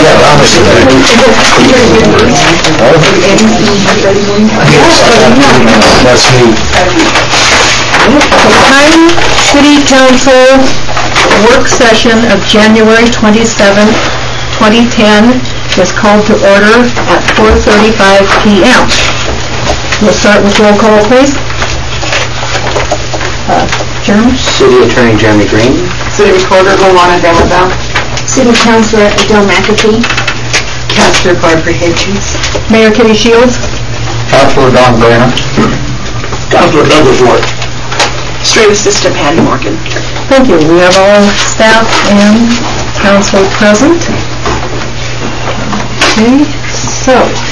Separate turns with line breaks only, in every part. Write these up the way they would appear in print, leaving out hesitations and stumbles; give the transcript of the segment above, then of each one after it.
That's me.
Time City Council work session of January 27, 2010 is called to order at 4:35 p.m. We'll start with roll call, please. Jeremy?
City Attorney Jeremy Green.
City Recorder Luana Delabelle. City Councilor Adele McAfee. Councilor Barbara Hitchens.
Mayor Kitty Shields.
Councilor Don Branham. Councilor Douglas Ward.
Street Assistant Patty Morgan.
Thank you. We have all staff and council present. Okay, so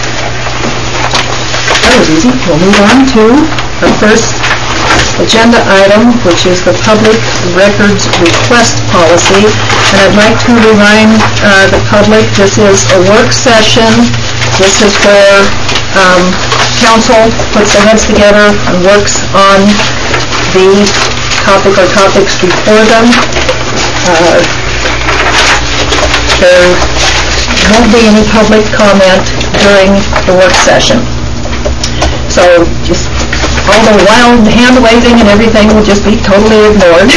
that was easy. We'll move on to the first agenda item, which is the public records request policy. And I'd like to remind the public, this is a work session. This is where council puts their heads together and works on the topic or topics before them. There won't be any public comment during the work session. So just all the wild hand waving and everything will just be totally ignored.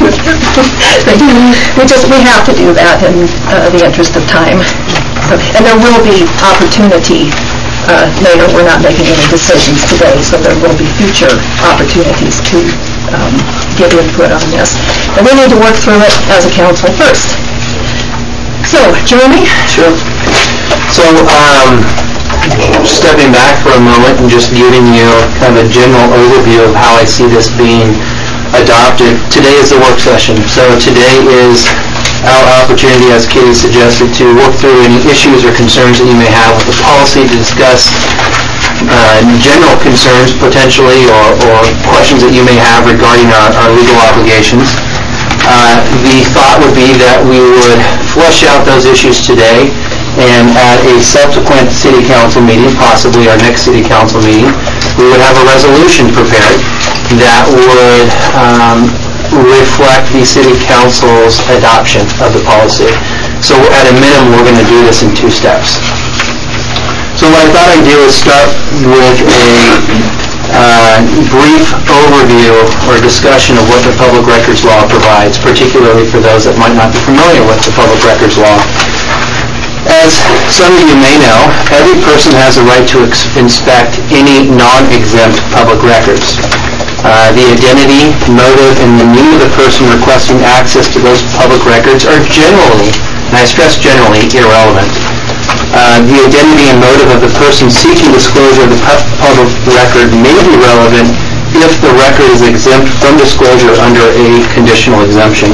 We have to do that in the interest of time. And there will be opportunity later. We're not making any decisions today, so there will be future opportunities to give input on this. And we need to work through it as a council first. So, Jeremy?
Sure. So, stepping back for a moment and just giving you kind of a general overview of how I see this being adopted. Today is the work session. So today is our opportunity, as Katie suggested, to work through any issues or concerns that you may have with the policy, to discuss general concerns potentially or questions that you may have regarding our legal obligations. The thought would be that we would flesh out those issues today, and at a subsequent city council meeting, possibly our next city council meeting, we would have a resolution prepared that would reflect the city council's adoption of the policy. So at a minimum, we're going to do this in 2 steps. So what I thought I'd do is start with a brief overview or discussion of what the public records law provides, particularly for those that might not be familiar with the public records law. As some of you may know, every person has a right to inspect any non-exempt public records. The identity, motive, and the name of the person requesting access to those public records are generally, and I stress generally, irrelevant. The identity and motive of the person seeking disclosure of the public record may be relevant if the record is exempt from disclosure under a conditional exemption.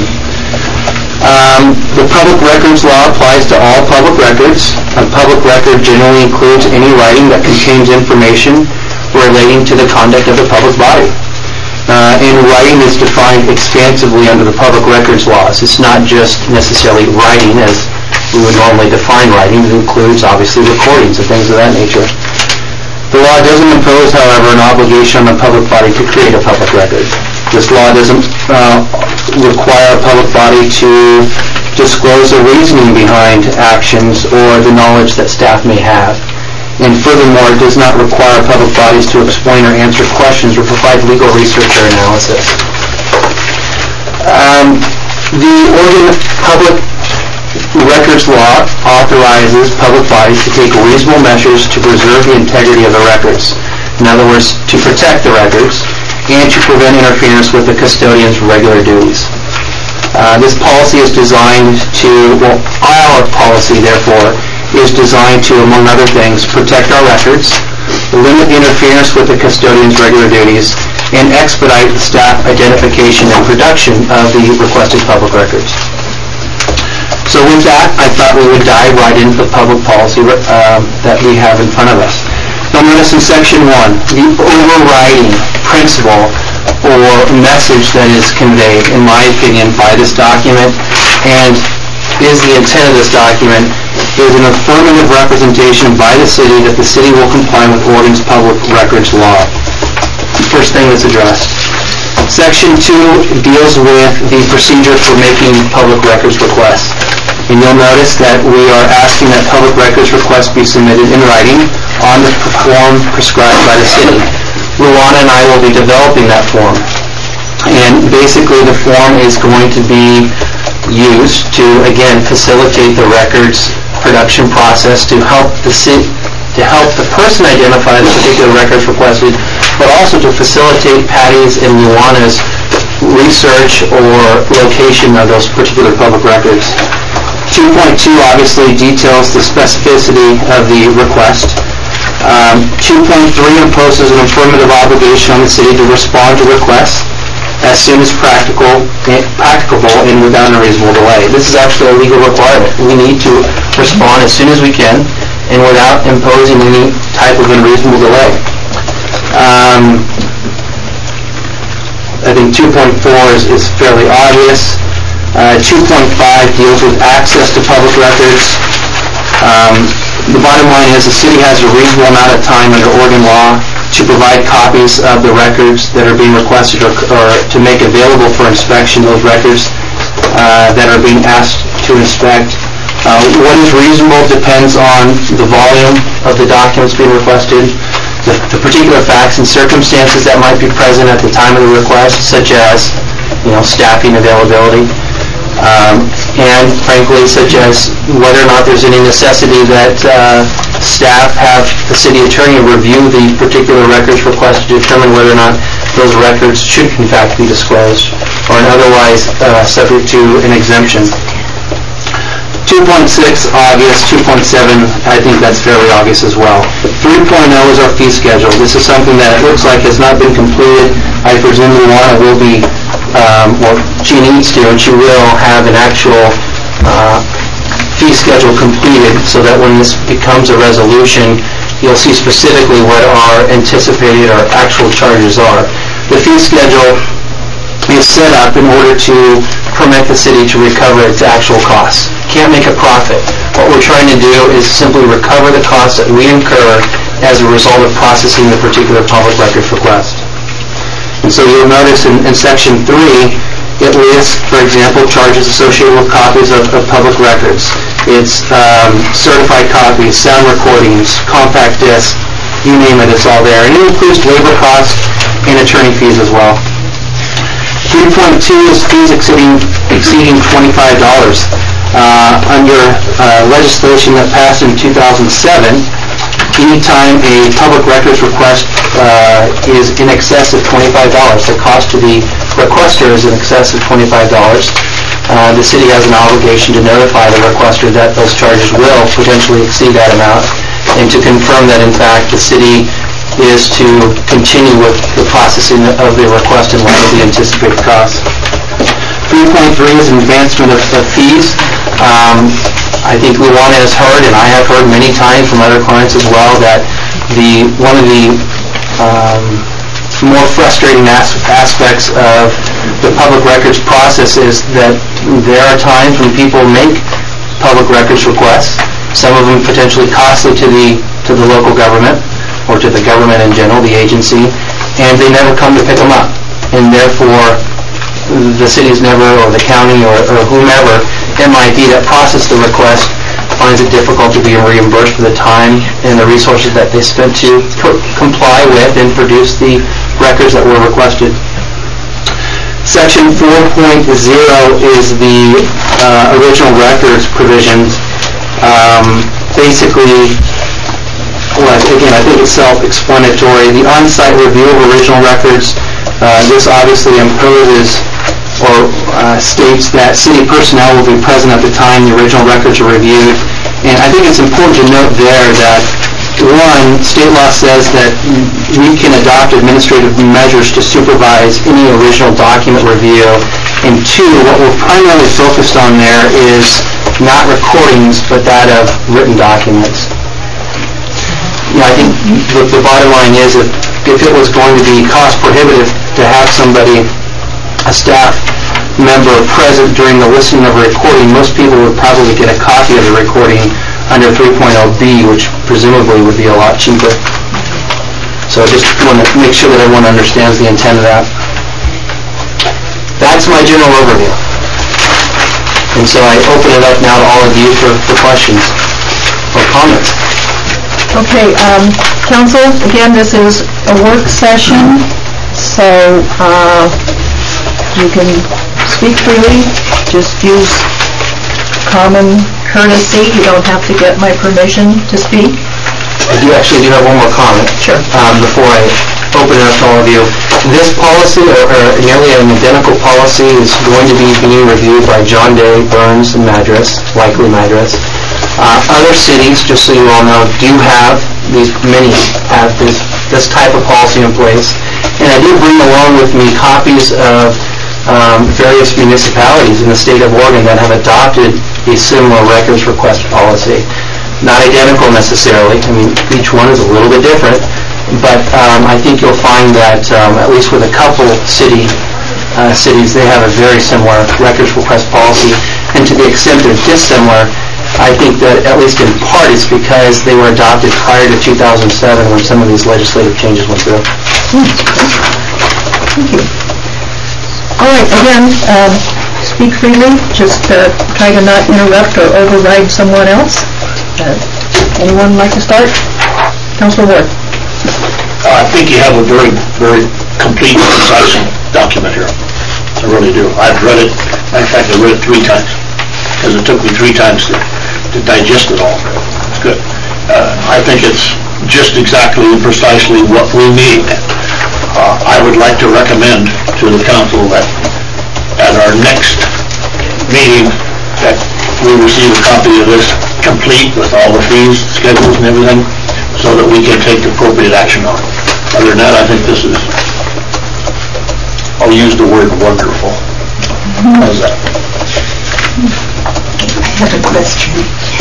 The public records law applies to all public records. A public record generally includes any writing that contains information relating to the conduct of the public body. And writing is defined expansively under the public records laws. It's not just necessarily writing as we would normally define writing. It includes, obviously, recordings and things of that nature. The law doesn't impose, however, an obligation on the public body to create a public record. This law doesn't require a public body to disclose the reasoning behind actions or the knowledge that staff may have. And furthermore, it does not require public bodies to explain or answer questions or provide legal research or analysis. The Oregon Public Records Law authorizes public bodies to take reasonable measures to preserve the integrity of the records. In other words, to protect the records and to prevent interference with the custodian's regular duties. This policy is designed to, our policy, therefore, is designed to, among other things, protect our records, limit interference with the custodian's regular duties, and expedite the staff identification and production of the requested public records. So with that, I thought we would dive right into the public policy that we have in front of us. Now notice in Section 1, the overriding principle or message that is conveyed, in my opinion, by this document and is the intent of this document, is an affirmative representation by the city that the city will comply with Oregon's public records law. First thing that's addressed. Section 2 deals with the procedure for making public records requests. And you'll notice that we are asking that public records requests be submitted in writing on the form prescribed by the city. Luana and I will be developing that form. And basically the form is going to be used to, again, facilitate the records production process to help the city, to help the person identify the particular records requested, but also to facilitate Patty's and Luana's research or location of those particular public records. 2.2 obviously details the specificity of the request. 2.3 imposes an affirmative obligation on the city to respond to requests as soon as practicable and without a reasonable delay. This is actually a legal requirement. We need to respond as soon as we can and without imposing any type of unreasonable delay. I think 2.4 is fairly obvious. 2.5 deals with access to public records. The bottom line is the city has a reasonable amount of time under Oregon law to provide copies of the records that are being requested or to make available for inspection those records that are being asked to inspect. What is reasonable depends on the volume of the documents being requested, the particular facts and circumstances that might be present at the time of the request, such as, staffing availability, and frankly, such as whether or not there's any necessity that staff have the city attorney review the particular records request to determine whether or not those records should in fact be disclosed or otherwise subject to an exemption. 2.6, obvious. 2.7, I think that's fairly obvious as well. 3.0 is our fee schedule. This is something that looks like has not been completed. I presume Luana will be, she needs to, and she will have an actual fee schedule completed so that when this becomes a resolution, you'll see specifically what our anticipated or actual charges are. The fee schedule is set up in order to permit the city to recover its actual costs. Can't make a profit. What we're trying to do is simply recover the costs that we incur as a result of processing the particular public records request. And so you'll notice in Section 3, it lists, for example, charges associated with copies of public records. It's certified copies, sound recordings, compact discs, you name it, it's all there. And it includes labor costs and attorney fees as well. 3.2 is fees exceeding $25. Under legislation that passed in 2007, anytime a public records request is in excess of $25, the cost to the requester is in excess of $25, the city has an obligation to notify the requester that those charges will potentially exceed that amount and to confirm that in fact the city is to continue with the processing of the request in light of the anticipated costs. 3.3 is an advancement of fees. I think Luana has heard, and I have heard many times from other clients as well, that one of the more frustrating aspects of the public records process is that there are times when people make public records requests, some of them potentially costly to the local government or to the government in general, the agency, and they never come to pick them up. And therefore, the city's never, or the county, or whomever it might be that processed the request finds it difficult to be reimbursed for the time and the resources that they spent to comply with and produce the records that were requested. Section 4.0 is the original records provisions. Basically, again, I think it's self-explanatory. The on-site review of original records, this obviously imposes or states that city personnel will be present at the time the original records are reviewed. And I think it's important to note there that, one, state law says that we can adopt administrative measures to supervise any original document review. And two, what we're primarily focused on there is not recordings, but that of written documents. I think the bottom line is if it was going to be cost prohibitive to have somebody, a staff member present during the listening of a recording, most people would probably get a copy of the recording under 3.0B, which presumably would be a lot cheaper. So I just want to make sure that everyone understands the intent of that. That's my general overview. And so I open it up now to all of you for questions or comments.
Okay, council, again, this is a work session, so you can speak freely, just use common courtesy. You don't have to get my permission to speak.
I do have one more comment.
Sure.
Before I open it up to all of you. This policy, or nearly an identical policy, is going to be being reviewed by John Day, Burns, and Madras, likely Madras. Other cities, just so you all know, many have this type of policy in place. And I did bring along with me copies of various municipalities in the state of Oregon that have adopted a similar records request policy. Not identical necessarily. I mean, each one is a little bit different. But I think you'll find that, at least with a couple cities, they have a very similar records request policy. And to the extent they're dissimilar, I think that at least in part it's because they were adopted prior to 2007 when some of these legislative changes went through.
Thank you. All right, again, speak freely. Just try to not interrupt or override someone else. Anyone like to start? Councilor Ward.
I think you have a very, very complete and concise document here. I really do. I've read it. In fact, I read it 3 times because it took me 3 times to digest it all. It's good. I think it's just exactly and precisely what we need. I would like to recommend to the council that at our next meeting that we receive a copy of this complete with all the fees, schedules, and everything, so that we can take appropriate action on it. Other than that, I think this is, I'll use the word wonderful. How's that?
I have a question.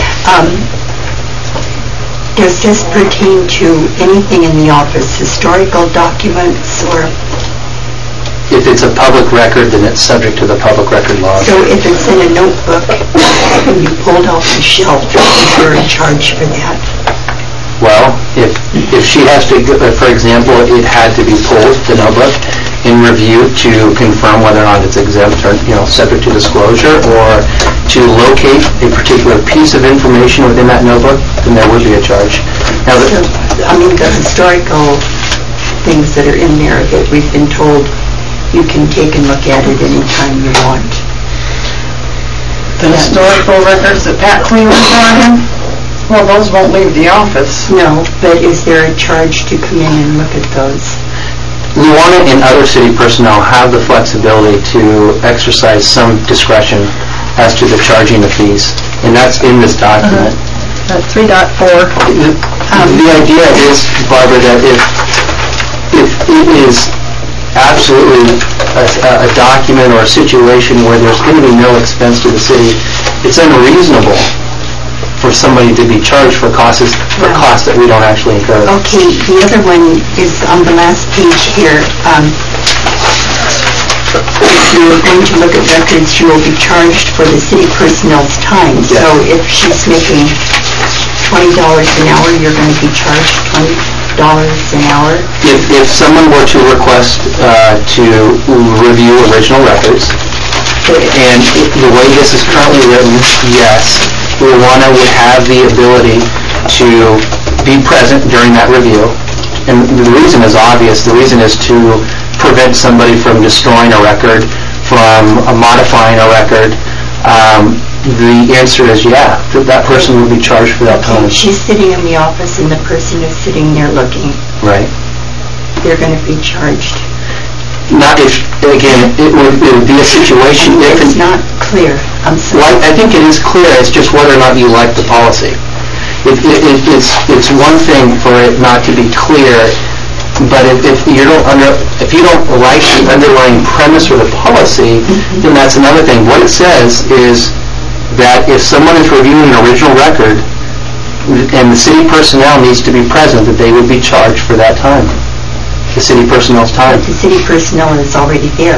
Does this pertain to anything in the office, historical documents, or?
If it's a public record, then it's subject to the public record law.
So if it's in a notebook and you pulled off the shelf, is there a charge for that?
Well, if she has to, for example, it had to be pulled, the notebook, in review to confirm whether or not it's exempt or, subject to disclosure, or to locate a particular piece of information within that notebook, then there would be a charge. Now,
the historical things that are in there that we've been told you can take and look at it anytime you want.
The historical records that Pat Clean was on, well, those won't leave the office.
No, but is there a charge to come in and look at those?
Luana and other city personnel have the flexibility to exercise some discretion as to the charging of fees, and that's in this document.
3.4.
The idea is, Barbara, that if it is absolutely a document or a situation where there's going to be no expense to the city, it's unreasonable for somebody to be charged for costs that we don't actually incur.
Okay, the other one is on the last page here. If you're going to look at records, you will be charged for the city personnel's time.
Yes.
So if she's making $20 an hour, you're going to be charged $20 an hour?
If someone were to request to review original records, and the way this is currently written, yes, Luana would have the ability to be present during that review. And the reason is obvious. The reason is to prevent somebody from destroying a record, from modifying a record. The answer is yeah, that person would be charged for that time.
She's sitting in the office and the person is sitting there looking.
Right.
They're going to be charged.
Not if, again, it would be a situation if
it's not clear. I'm sorry.
Well, I think it is clear. It's just whether or not you like the policy. It's one thing for it not to be clear, but if you don't like the underlying premise or the policy, then that's another thing. What it says is that if someone is reviewing an original record and the city personnel needs to be present, that they would be charged for that time. The city personnel's time.
But the city personnel is already there.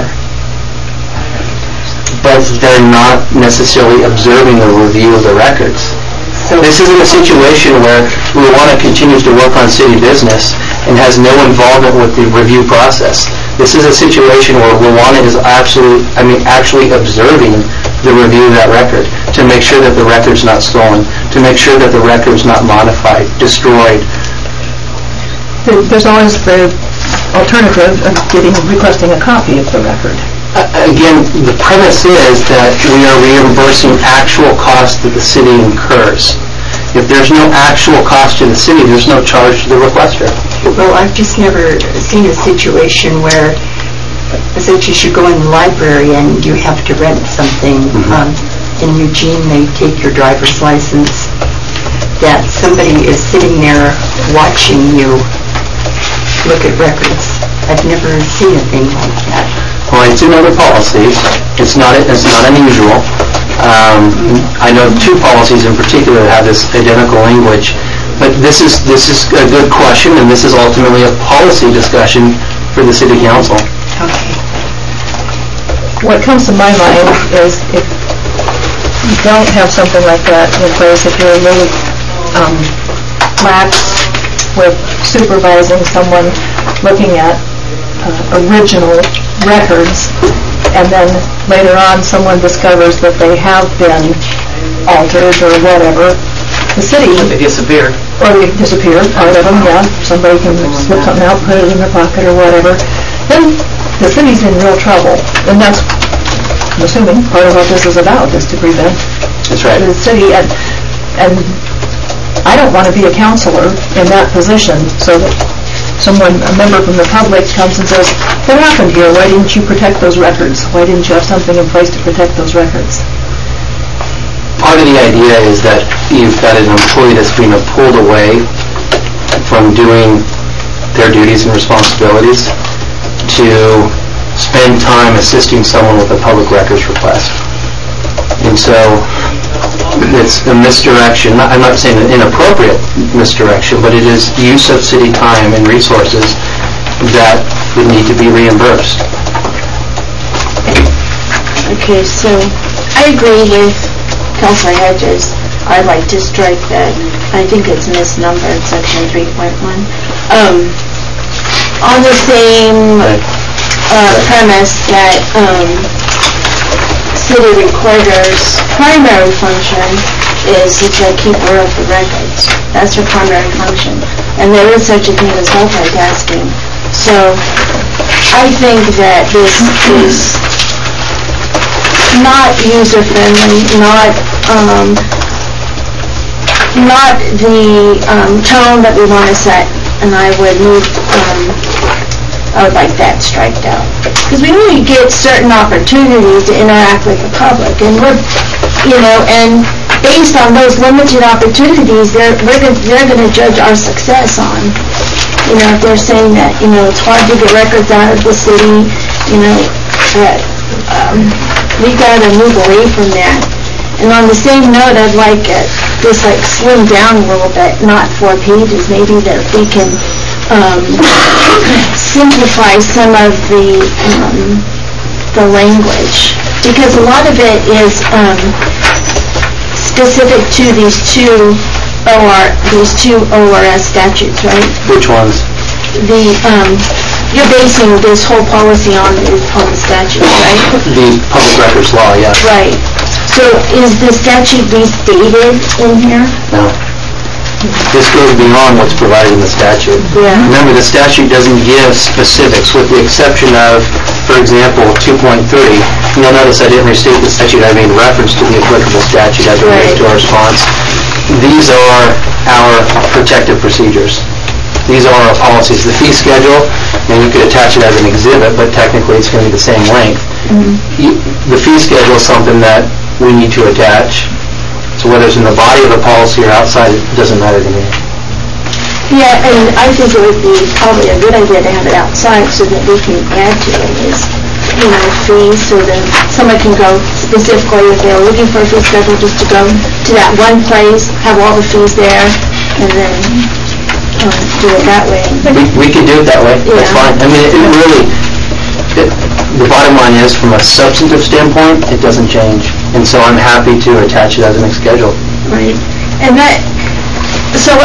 But they're not necessarily observing the review of the records.
So
this isn't a situation where Luana continues to work on city business and has no involvement with the review process. This is a situation where Luana is actually observing the review of that record, to make sure that the record's not stolen, to make sure that the record's not modified, destroyed.
There's always the alternative of requesting a copy of the record.
Again, the premise is that we are reimbursing actual costs that the city incurs. If there's no actual cost to the city, there's no charge to the requester.
Well, I've just never seen a situation where, since you should go in the library and you have to rent something, in Eugene they take your driver's license, that somebody is sitting there watching you look at records. I've never seen a thing like that.
Well, it's in other policies. It's not unusual. I know two policies in particular that have this identical language. But this is a good question, and this is ultimately a policy discussion for the City Council.
Okay.
What comes to my mind is if you don't have something like that in place, if you're a little lax with supervising someone looking at original records, and then later on someone discovers that they have been altered or whatever, the city...
They disappear.
Or they disappear, part of them, yeah. Somebody can slip something out, put it in their pocket or whatever. Then the city's in real trouble. And that's, I'm assuming, part of what this is about, is to prevent
That's right.
the city. And I don't want to be a counselor in that position, so that a member from the public comes and says, what happened here? Why didn't you protect those records? Why didn't you have something in place to protect those records?
Part of the idea is that you've got an employee that's being pulled away from doing their duties and responsibilities to spend time assisting someone with a public records request. And so it's a misdirection. I'm not saying an inappropriate misdirection, but it is use of city time and resources that would need to be reimbursed.
Okay, so I agree with Councilor Hedges. I'd like to strike that. I think it's misnumbered, section 3.1. On the same premise that city recorder's primary function is the keeper of the records. That's her primary function. And there is such a thing as multitasking. So I think that this is not user-friendly, not the tone that we want to set, and I would like that striked out. Because we only get certain opportunities to interact with the public, and and based on those limited opportunities, they're going to judge our success on. If they're saying that, it's hard to get records out of the city, that we've got to move away from that. And on the same note, I'd like this slim down a little bit, not 4 pages, maybe that we can simplify some of the language, because a lot of it is specific to these two ORS statutes, right?
Which ones?
You're basing this whole policy on the statute, right?
The public records law, yeah.
Right. So is the statute restated in here?
No. This goes beyond what's provided in the statute.
Yeah.
Remember, the statute doesn't give specifics, with the exception of, for example, 2.30. You'll notice I didn't restate the statute. I made reference to the applicable statute as it relates to our response. These are our protective procedures. These are our policies. The fee schedule, and you could attach it as an exhibit, but technically it's going to be the same length. The fee schedule is something that we need to attach. So whether it's in the body of the policy or outside, it doesn't matter to me.
Yeah, and I think it would be probably a good idea to have it outside so that we can add to it is, fees, so that someone can go specifically, if they're looking for a fee schedule, just to go to that one place, have all the fees there, and then do it that way.
We can do it that way. That's fine. I mean, the bottom line is, from a substantive standpoint, it doesn't change. And so I'm happy to attach it as an schedule.
Right. And so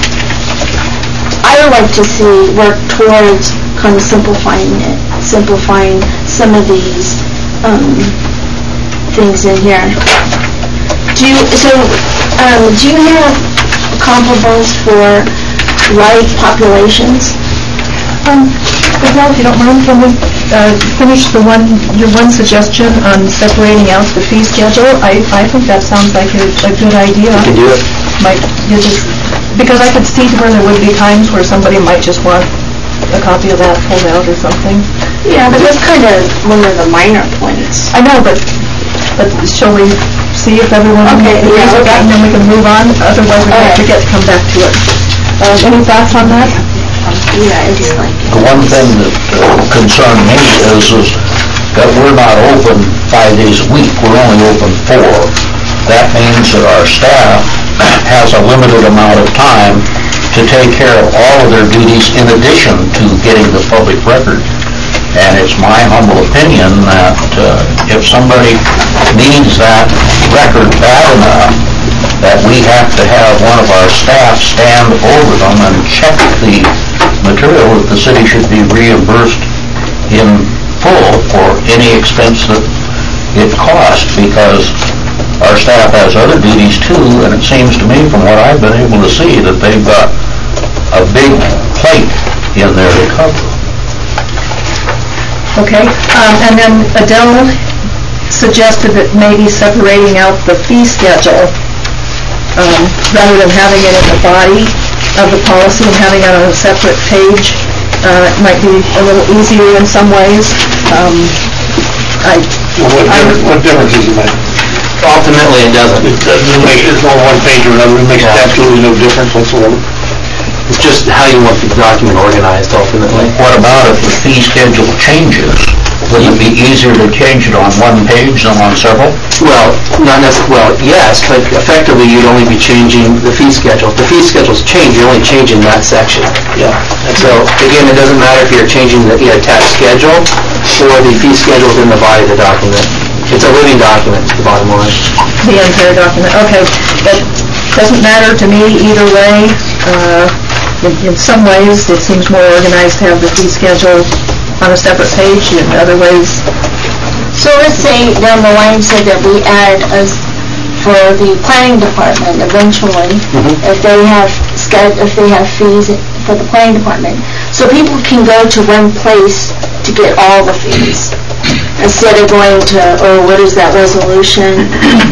I would like to see work towards kind of simplifying some of these things in here. Do you have comparables for like populations?
Well, if you don't mind, can we finish your one suggestion on separating out the fee schedule? I think that sounds like a good idea.
You can do it.
Because I could see where there would be times where somebody might just want a copy of that pulled out or something.
Yeah, but that's kind of one of the minor points.
I know, but shall we see if everyone agrees with that, and then we can move on? Otherwise, we might forget to come back to it. Any thoughts on that?
Yeah, I just like it.
The one thing that concerned me is that we're not open 5 days a week. We're only open 4. That means that our staff has a limited amount of time to take care of all of their duties in addition to getting the public record. And it's my humble opinion that if somebody needs that record bad enough, that we have to have one of our staff stand over them and check the material, that the city should be reimbursed in full for any expense that it cost, because our staff has other duties too, and it seems to me from what I've been able to see that they've got a big plate in there to cover.
Okay, and then Adele suggested that maybe separating out the fee schedule rather than having it in the body of the policy and having it on a separate page might be a little easier in some ways.
What difference does it make?
Ultimately, it doesn't.
It doesn't make, it's on one page or another, it makes absolutely no difference whatsoever.
It's just how you want the document organized, ultimately.
What about if the fee schedule changes? Would it be easier to change it on one page than on several?
Well, not necessarily. Well, yes, but effectively you'd only be changing the fee schedule. If the fee schedule's changed, you're only changing that section.
Yeah.
So again, it doesn't matter if you're changing the attached schedule or the fee schedule's in the body of the document. It's a living document, is the bottom line.
The entire document, okay. That doesn't matter to me either way. In some ways, it seems more organized to have the fee schedule on a separate page. In other ways,
So let's say down the line said that we add for the planning department eventually, if they have fees for the planning department, so people can go to one place to get all the fees instead of going to, what is that resolution?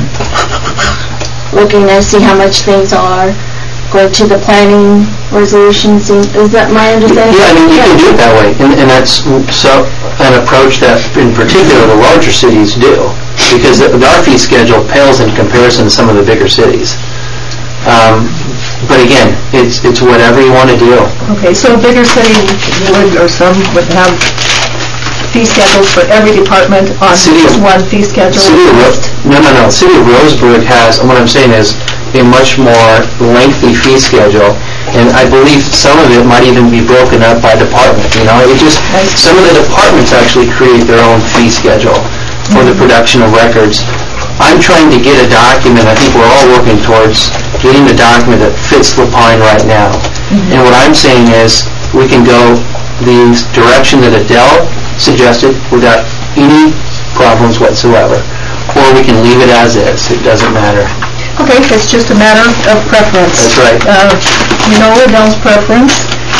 Looking to see how much things are. Going to the planning resolutions, is that my understanding?
Yeah, I mean, you can do it that way, and that's an approach that, in particular, the larger cities do, because our fee schedule pales in comparison to some of the bigger cities. But again, it's whatever you want to do.
okay, so a bigger city would, or some would have fee schedules for every department on just one fee schedule?
No. City of Roseburg has, what I'm saying is, a much more lengthy fee schedule, and I believe some of it might even be broken up by department, some of the departments actually create their own fee schedule for the production of records. I'm trying to get a document, I think we're all working towards getting the document that fits Lapine right now. And what I'm saying is, we can go the direction that Adele suggested without any problems whatsoever, or we can leave it as is, it doesn't matter.
Okay, it's just a matter of preference.
That's right.
You know Adele's preference.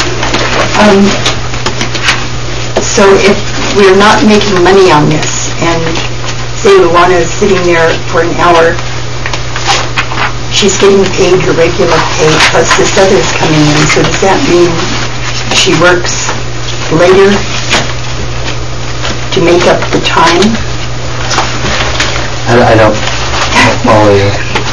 So if we're not making money on this, and say Luana is sitting there for an hour, she's getting paid her regular pay, plus this other's coming in, so does that mean she works later to make up the time?
I don't follow you.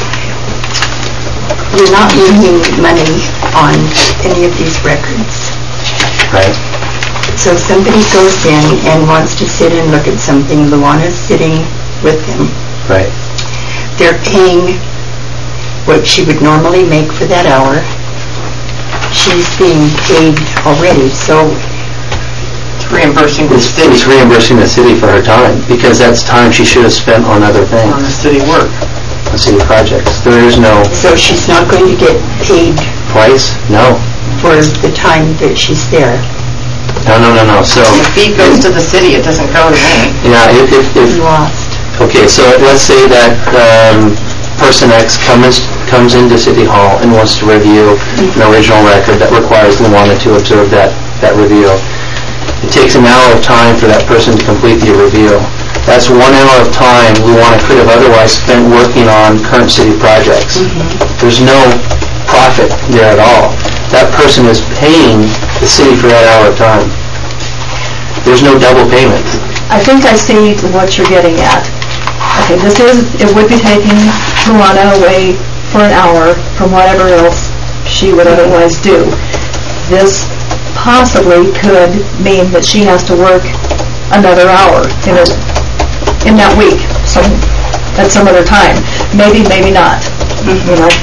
We're not making money on any of these records.
Right.
So if somebody goes in and wants to sit and look at something, Luana's sitting with them.
Right.
They're paying what she would normally make for that hour. She's being paid already, so
It's reimbursing the city
It's reimbursing the city for her time, because that's time she should have spent on other things,
on the city work.
on city projects. There is no
so she's not going to get paid
price? No.
for the time that she's there.
No. So,
The fee goes to the city, it doesn't go to me.
yeah, if
Lost.
Okay, so let's say that person X comes into City Hall and wants to review an original record that requires Luana to observe that review. It takes an hour of time for that person to complete the review. That's 1 hour of time Luana could have otherwise spent working on current city projects. There's no profit there at all. That person is paying the city for that hour of time. There's no double payment.
I think I see what you're getting at. Okay, it would be taking Luana away for an hour from whatever else she would otherwise do. This possibly could mean that she has to work another hour in that week, at some other time. Maybe, maybe not. You know,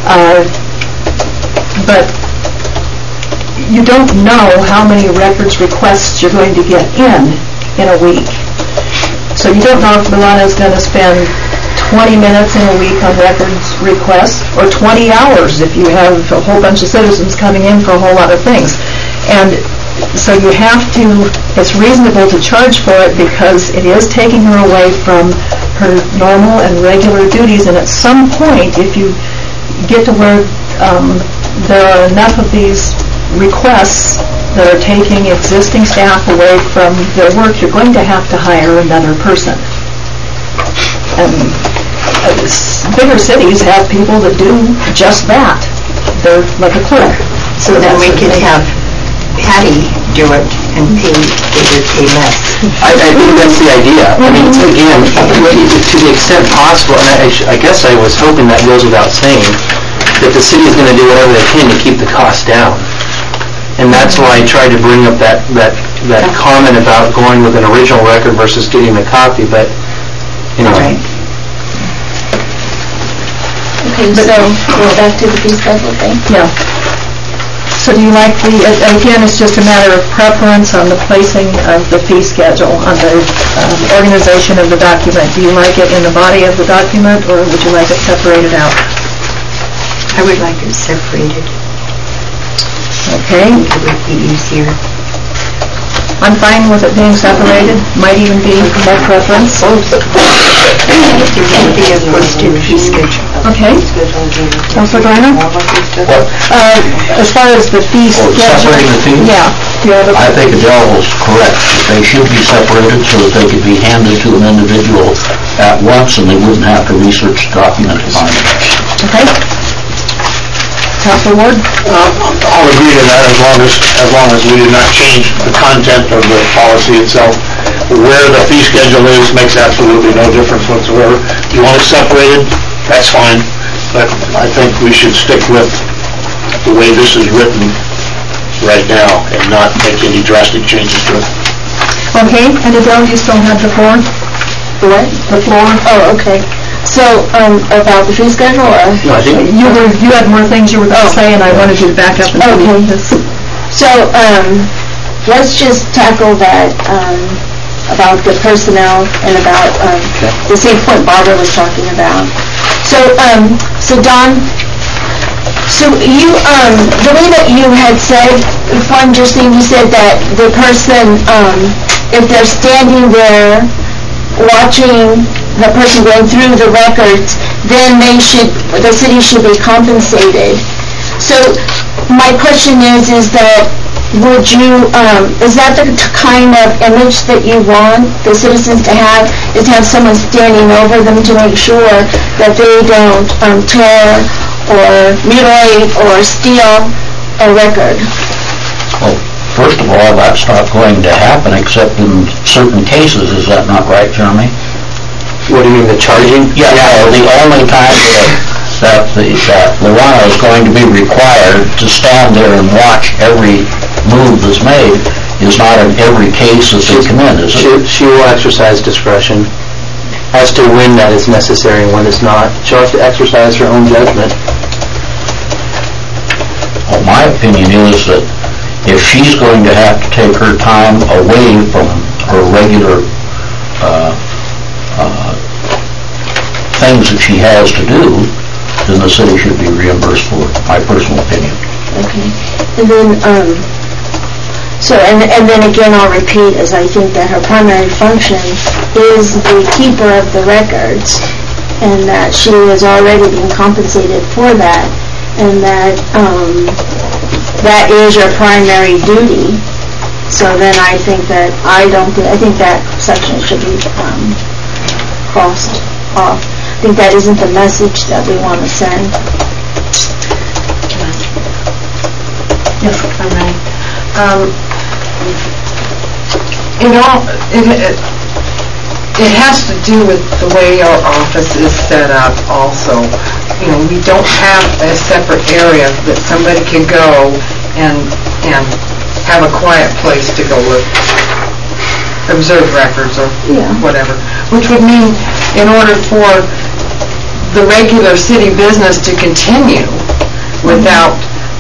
but you don't know how many records requests you're going to get in a week. So you don't know if Luana is going to spend 20 minutes in a week on records requests, or 20 hours if you have a whole bunch of citizens coming in for a whole lot of things. And so you have to, it's reasonable to charge for it because it is taking her away from her normal and regular duties. And at some point, if you get to where there are enough of these requests that are taking existing staff away from their work, you're going to have to hire another person. And bigger cities have people that do just that. They're like a clerk.
So then we could have Patty do it and pay less.
I think that's the idea. I mean, again, to the extent possible, and I guess I was hoping that goes without saying, that the city is going to do whatever they can to keep the cost down. And that's why I tried to bring up that comment about going with an original record versus getting a copy, but, you know.
Right.
Okay, so we're back to the fee schedule thing?
Yeah. So do you like again, it's just a matter of preference on the placing of the fee schedule, on the organization of the document. Do you like it in the body of the document, or would you like it separated out?
I would like it separated.
Okay.
It would be easier.
I'm fine with it being separated. Might even be my preference.
There can be a posted fee schedule.
Okay. Councilor Greiner? As far as the fee schedule.
Separating the fees?
Yeah.
I think Adele was correct. They should be separated so that they could be handed to an individual at once and they wouldn't have to research the document to find it.
Okay. Councilor Ward?
I'll agree to that as long as we do not change the content of the policy itself. Where the fee schedule is makes absolutely no difference whatsoever. If you want it separated, that's fine, but I think we should stick with the way this is written right now and not make any drastic changes to it.
Okay, and Adele, you still have the floor?
The what?
The floor?
Oh, okay. So, about the fee schedule, or?
No, I think
You had more things you were going to say, and I wanted you to back up and
Okay.
this.
So, let's just tackle that, about the personnel and about, the same point Barbara was talking about. So, Don, so you, the way that you had said, if I'm just saying, you said that the person, if they're standing there watching the person going through the records, then the city should be compensated. So my question is that would you, is that the kind of image that you want the citizens to have, is to have someone standing over them to make sure that they don't tear or mutilate or steal a record?
Well, first of all, that's not going to happen except in certain cases. Is that not right, Jeremy?
What do you mean, the charging?
Yeah, the only time that Luana is going to be required to stand there and watch every move that's made is not in every case that they come in, is it?
She will exercise discretion as to when that is necessary and when it's not. She'll have to exercise her own judgment.
Well, my opinion is that if she's going to have to take her time away from her regular things that she has to do, then the city should be reimbursed for it, my personal opinion.
Okay. And then, So, and then again, I'll repeat, as I think that her primary function is the keeper of the records, and that she is already being compensated for that, and that that is your primary duty. So then I think that I think that section should be crossed off. I think that isn't the message that we want to send.
Yes, if I may. It has to do with the way our office is set up also. We don't have a separate area that somebody can go and have a quiet place to go look, observe records or whatever. Which would mean, in order for the regular city business to continue without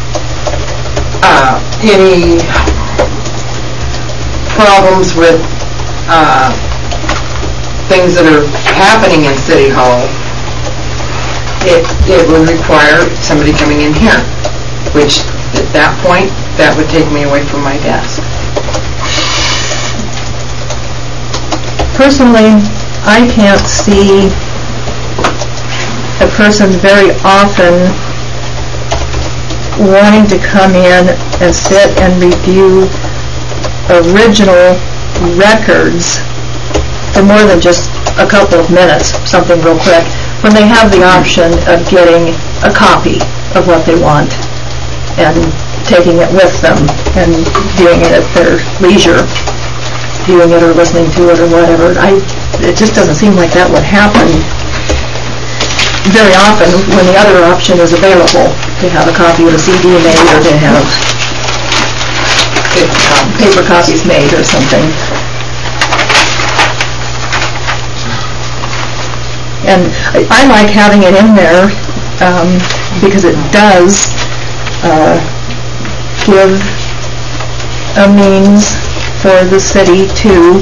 any problems with things that are happening in City Hall, it would require somebody coming in here, which at that point, that would take me away from my desk. Personally, I can't see a person very often wanting to come in and sit and review original records for more than just a couple of minutes, something real quick, when they have the option of getting a copy of what they want and taking it with them and viewing it at their leisure, viewing it or listening to it or whatever. It just doesn't seem like that would happen very often when the other option is available, to have a copy of a CD made or to have paper copies made or something. And I like having it in there because it does give a means for the city to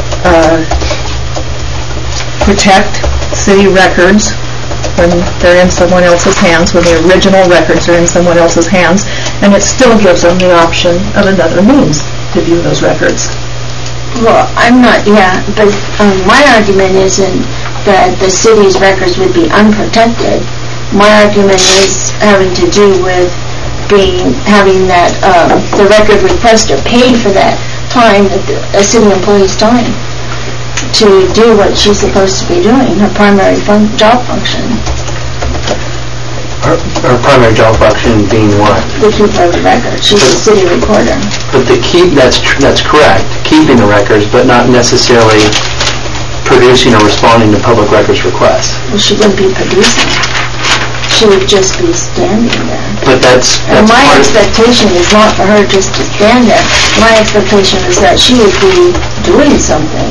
protect city records when they're in someone else's hands, when the original records are in someone else's hands, and it still gives them the option of another means to view those records.
Well, but my argument isn't that the city's records would be unprotected. My argument is having to do with having that the record requester paid for that time, a city employee's time, to do what she's supposed to be doing, her primary job function.
Her primary job function being what?
The keeper of the records. She's a city recorder.
But that's correct, keeping the records, but not necessarily producing or responding to public records requests.
Well, she wouldn't be producing. She would just be standing there.
But that's
and my expectation is not for her just to stand there. My expectation is that she would be doing something.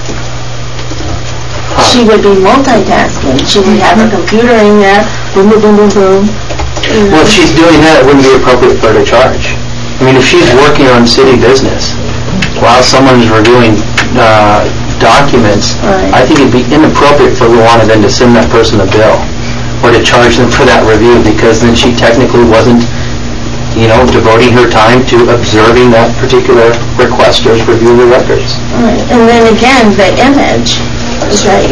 She would be multitasking. She would have her computer in there, boom, boom, boom, boom, boom.
Well, if she's doing that, it wouldn't be appropriate for her to charge. I mean, if she's working on city business while someone's reviewing documents,
right.
I think it'd be inappropriate for Luana then to send that person a bill or to charge them for that review, because then she technically wasn't, devoting her time to observing that particular requester's review of the records.
Right. And then again, the image is that,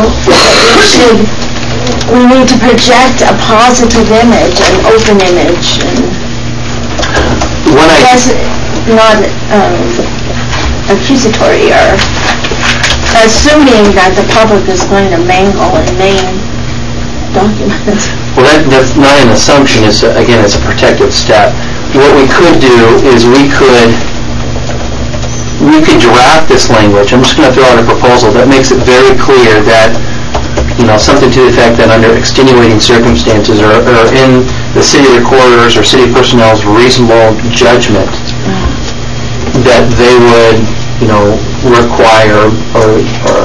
we need to project a positive image, an open image, and that's not accusatory or assuming that the public is going to mangle and maim documents.
Well, that's not an assumption. It's a protective step. What we could do is we could draft this language. I'm just going to throw out a proposal that makes it very clear that, something to the effect that under extenuating circumstances or in the city recorder's or city personnel's reasonable judgment, that they would, require or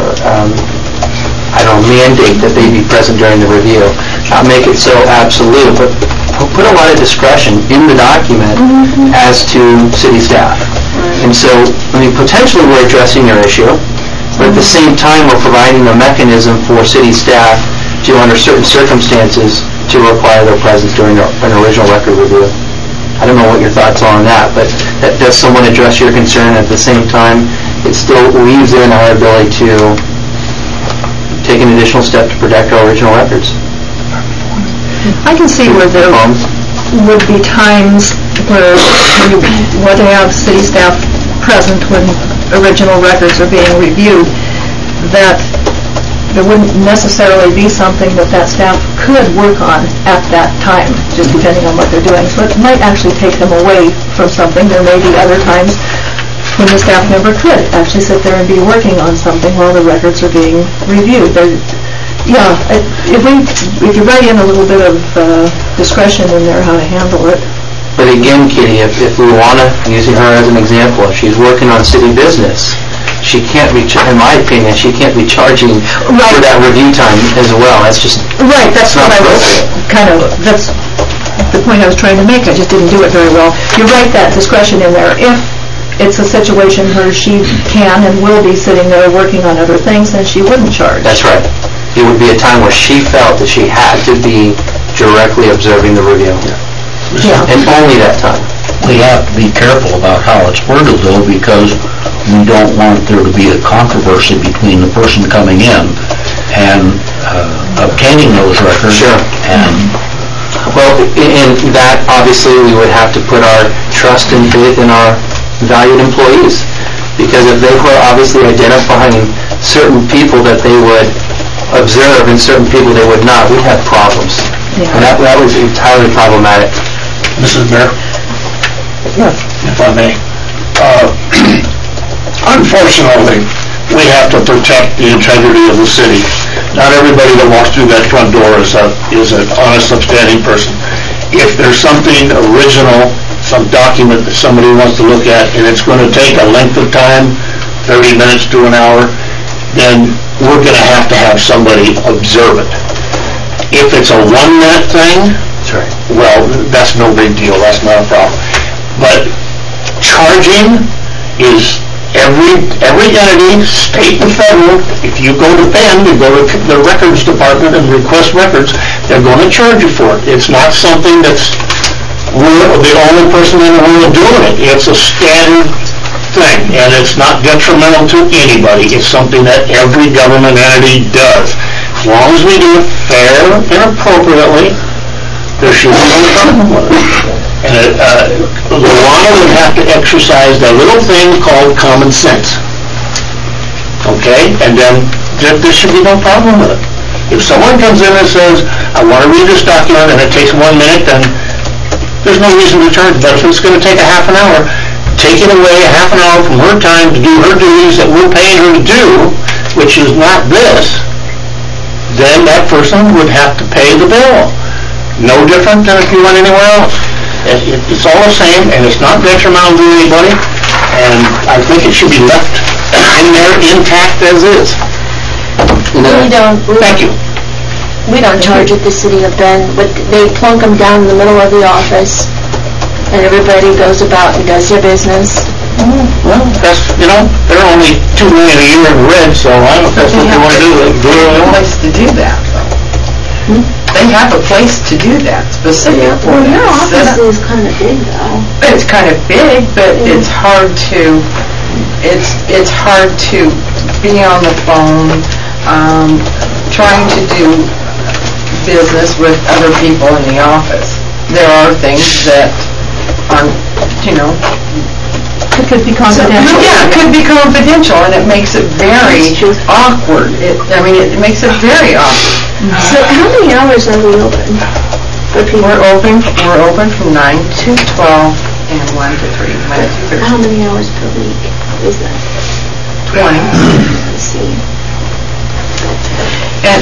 mandate that they be present during the review. Not make it so absolute, but put a lot of discretion in the document as to city staff. And so, potentially we're addressing your issue, but at the same time we're providing a mechanism for city staff to, under certain circumstances, to require their presence during an original record review. I don't know what your thoughts are on that, but does someone address your concern at the same time? It still leaves in our ability to take an additional step to protect our original records.
I can see where there would be times where you want to have city staff present when original records are being reviewed, that there wouldn't necessarily be something that staff could work on at that time, just depending on what they're doing. So it might actually take them away from something. There may be other times when the staff member could actually sit there and be working on something while the records are being reviewed. If you write in a little bit of discretion in there how to handle it.
But again, Kitty, if we want to, using her as an example, if she's working on city business, she can't be, in my opinion, she can't be charging for that review time as well. That's just
right. That's what I was that's the point I was trying to make. I just didn't do it very well. You write that discretion in there. If it's a situation where she can and will be sitting there working on other things, then she wouldn't charge.
That's right. It would be a time where she felt that she had to be directly observing the review.
Yeah.
And only that time.
We have to be careful about how it's worded, though, because we don't want there to be a controversy between the person coming in and obtaining those records.
Sure.
And
well, in that, obviously, we would have to put our trust and faith in our valued employees, because if they were obviously identifying certain people that they would observe and certain people they would not, we'd have problems.
Yeah.
And that was entirely problematic.
Mrs. Mayor?
Yes.
If I may. Unfortunately, we have to protect the integrity of the city. Not everybody that walks through that front door is an honest, upstanding person. If there's something original, some document that somebody wants to look at, and it's going to take a length of time, 30 minutes to an hour, then we're going to have somebody observe it. If it's a 1-minute thing,
That's right.
well, that's no big deal. That's not a problem. But charging is every entity, state and federal. If you go to Penn, you go to the records department and request records, they're going to charge you for it. It's not something that's we're the only person in the world doing it. It's a standard thing, and it's not detrimental to anybody. It's something that every government entity does. As long as we do it fair and appropriately, there should be no problem with it. And Luana would have to exercise that little thing called common sense. Okay? And then there should be no problem with it. If someone comes in and says, I want to read this document, and it takes 1 minute, then there's no reason to charge. But if it's going to take a half an hour, taking away a half an hour from her time to do her duties that we're paying her to do, which is not this, then that person would have to pay the bill. No different than if you went anywhere else. It's all the same, and it's not detrimental to anybody, and I think it should be left in there intact as is. Thank you.
We don't charge at the City of Bend, but they plunk them down in the middle of the office, and everybody goes about and does their business.
Well, that's, there are only $2 million a year in red, so I don't know if that's what they want to do.
They have a place to do that, though. They have a place to do that, specific for
Well,
that.
your office is kind of big, though.
It's kind of big, but it's hard to be on the phone, trying to do business with other people in the office. There are things that aren't,
It could be confidential.
Yeah, it could be confidential, and it makes it very awkward. It makes it very awkward.
So how many hours are we open for people?
We're open from 9 to 12 and 1 to 3, Monday through
How
Thursday.
many hours per week is that?
20.
I see.
And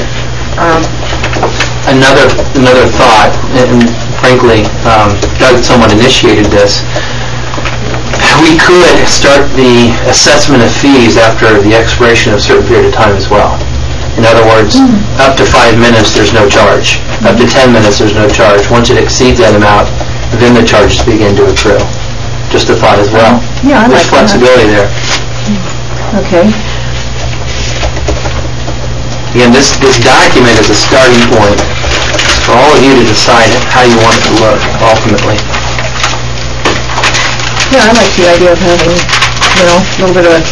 Another thought, and frankly, Doug somewhat initiated this. We could start the assessment of fees after the expiration of a certain period of time as well. In other words, up to 5 minutes, there's no charge. Up to 10 minutes, there's no charge. Once it exceeds that amount, then the charges begin to accrue. Just a thought as well.
Yeah, I like
There's flexibility there.
Okay.
Again, this document is a starting point for all of you to decide how you want it to look ultimately.
Yeah, I like the idea of having, a little bit of a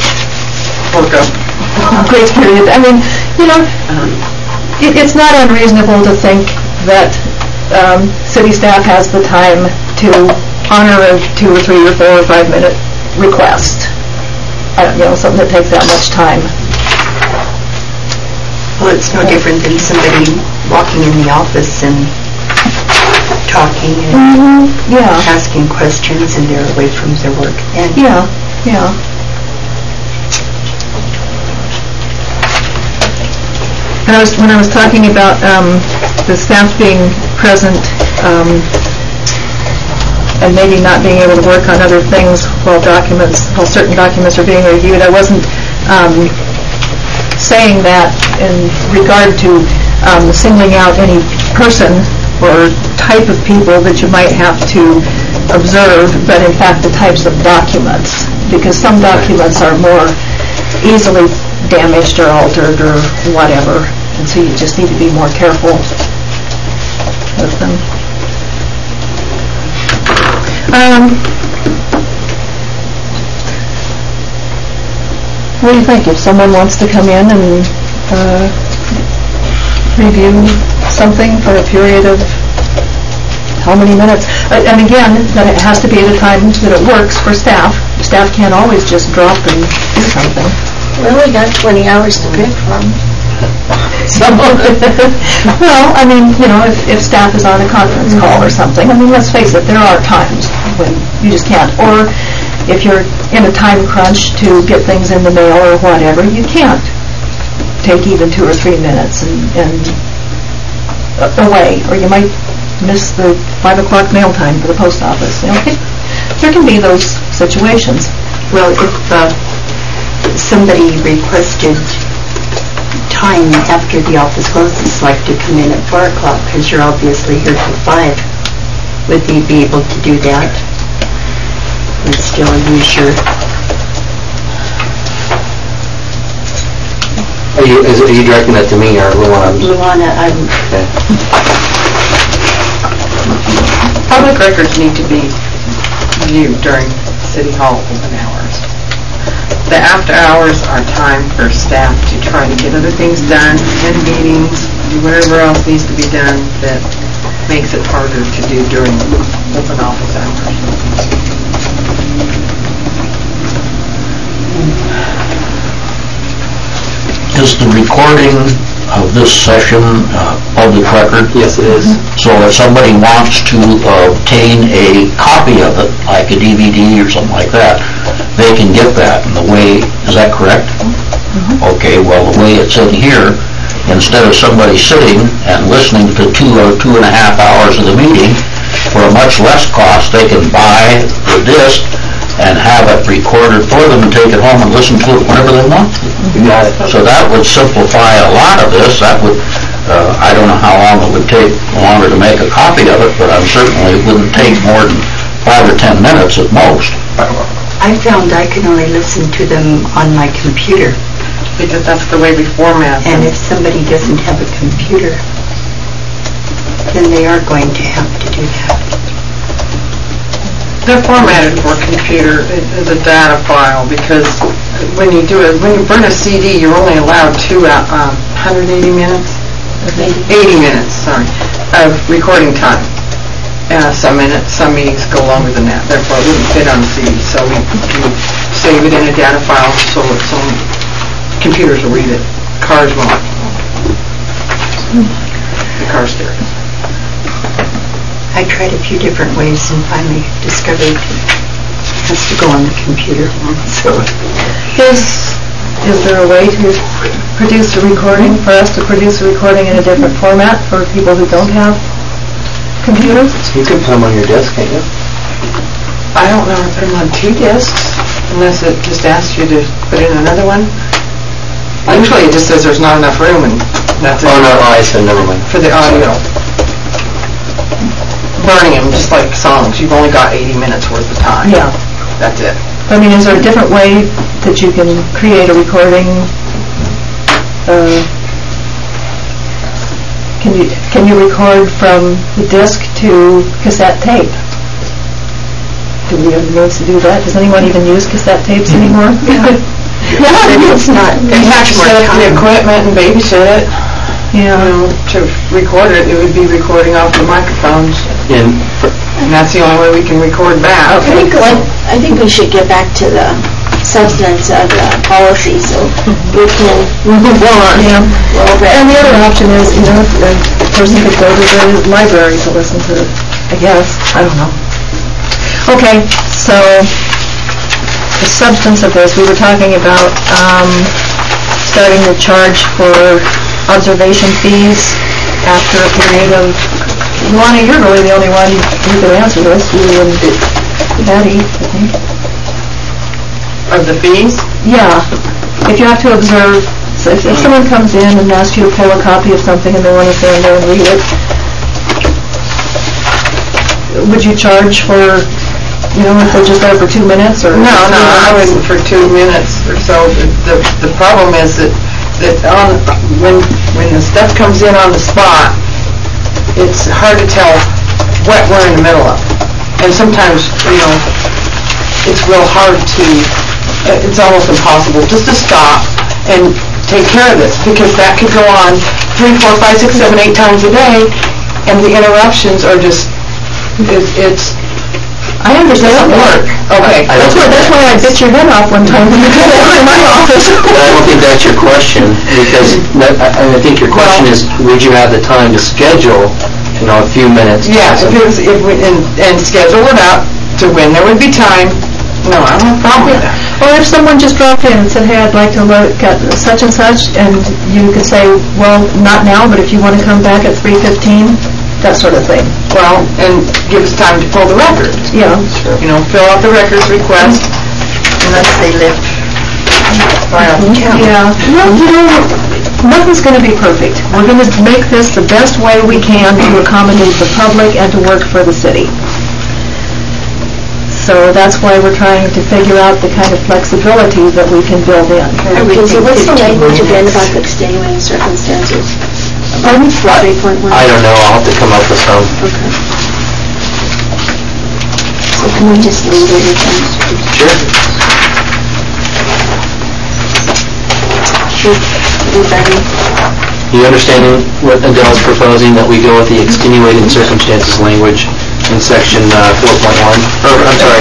grace period. I mean, it's not unreasonable to think that city staff has the time to honor a 2 or 3 or 4 or 5 minute request. Something that takes that much time.
Well, it's no different than somebody walking in the office and talking and asking questions, and they're away from their work. And
Yeah. When I was talking about the staff being present and maybe not being able to work on other things while certain documents are being reviewed, I wasn't saying that in regard to singling out any person or type of people that you might have to observe, but in fact the types of documents, because some documents are more easily damaged or altered or whatever, and so you just need to be more careful with them. What do you think? If someone wants to come in and review something for a period of how many minutes? And again, that it has to be at a time that it works for staff. Staff can't always just drop and do something.
Well, we got 20 hours to pick from.
Well, I mean, if staff is on a conference call or something, I mean, let's face it, there are times when you just can't. Or if you're in a time crunch to get things in the mail or whatever, you can't take even 2 or 3 minutes and away, or you might miss the 5 o'clock mail time for the post office. There can be those situations.
well, if somebody requested time after the office closes, like to come in at 4 o'clock because you're obviously here till 5, would they be able to do that and still use your...
Are you directing that to me or Luana?
Luana,
Okay.
Public records need to be viewed during City Hall open hours. The after hours are time for staff to try to get other things done, attend meetings, do whatever else needs to be done that makes it harder to do during open office hours.
Is the recording of this session public record?
Yes, it is.
So if somebody wants to obtain a copy of it, like a DVD or something like that, they can get that. And the way, is that correct? Okay, well, the way it's in here, instead of somebody sitting and listening to 2 or 2.5 hours of the meeting, for a much less cost, they can buy the disc and have it recorded for them and take it home and listen to it whenever they want to.
You got it.
So that would simplify a lot of this. That would, I don't know how long it would take longer to make a copy of it, but I'm certainly it wouldn't take more than 5 or 10 minutes at most.
I found I can only listen to them on my computer.
Because that's the way we format them.
And if somebody doesn't have a computer, then they are going to have to do that.
They're formatted for computer as a data file because when you burn a CD, you're only allowed 180 minutes? 80 minutes, sorry, of recording time. Some meetings go longer than that, therefore it wouldn't fit on the CD. So we save it in a data file so computers will read it. Cars won't. The car stereo.
I tried a few different ways and finally discovered it has to go on the computer. So
Is there a way to produce a recording, for us to produce a recording in a different format for people who don't have computers?
You can put them on your desk, can't you?
I don't know how to put them on 2 discs unless it just asks you to put in another one. Usually it just says there's not enough room and that's it.
Oh, no, I said never mind.
For the audio. Burning them just like songs. You've only got 80 minutes worth of time.
Yeah.
That's it.
I mean, is there a different way that you can create a recording? Can you record from the disc to cassette tape? do we have the means to do that? Does anyone even use cassette tapes anymore?
No, it's not.
You have to set up the equipment and babysit it,
Yeah.
to record it. It would be recording off the microphones,
And
and that's the only way we can record back.
I think we should get back to the substance of the policy so we can move on.
Yeah. And the other option is, if a person could go to the library to listen to it, I guess. I don't know. Okay, so the substance of this, we were talking about starting to charge for observation fees after a period of, Luana, you're really the only one who can answer this, you and Patty, I think.
Of the fees?
Yeah, if you have to observe, so if someone comes in and asks you to pull a copy of something and they want to stand there and read it, would you charge for, if they're just there for 2 minutes or?
No, I wouldn't for 2 minutes or so. The problem is that when the stuff comes in on the spot, it's hard to tell what we're in the middle of. And sometimes, it's real hard it's almost impossible just to stop and take care of this, because that could go on 3, 4, 5, 6, 7, 8 times a day, and the interruptions are just, I understand work. Okay.
That's why I bit your head off one time when you came over to my office.
But I don't think that's your question, because I think your question is, would you have the time to schedule, a few minutes?
Yeah, and schedule it out to when there would be time. No, I don't have a problem with that.
Or if someone just dropped in and said, hey, I'd like to look at such and such, and you could say, well, not now, but if you want to come back at 3:15, that sort of thing.
Well, and give us time to pull the records.
Yeah.
Fill out the records request, unless they live right off the counter.
Yeah. Well, nothing's going to be perfect. We're going to make this the best way we can to accommodate the public and to work for the city. So that's why we're trying to figure out the kind of flexibility that we can build in.
Okay, so what's the language again about the extenuating circumstances? Pardon? 3.1?
I don't know, I'll have to come up with some.
Okay. So can we just leave it at that?
Sure.
Everybody?
You understanding what Adele's proposing, that we go with the extenuating circumstances language in section 4.1, or I'm sorry,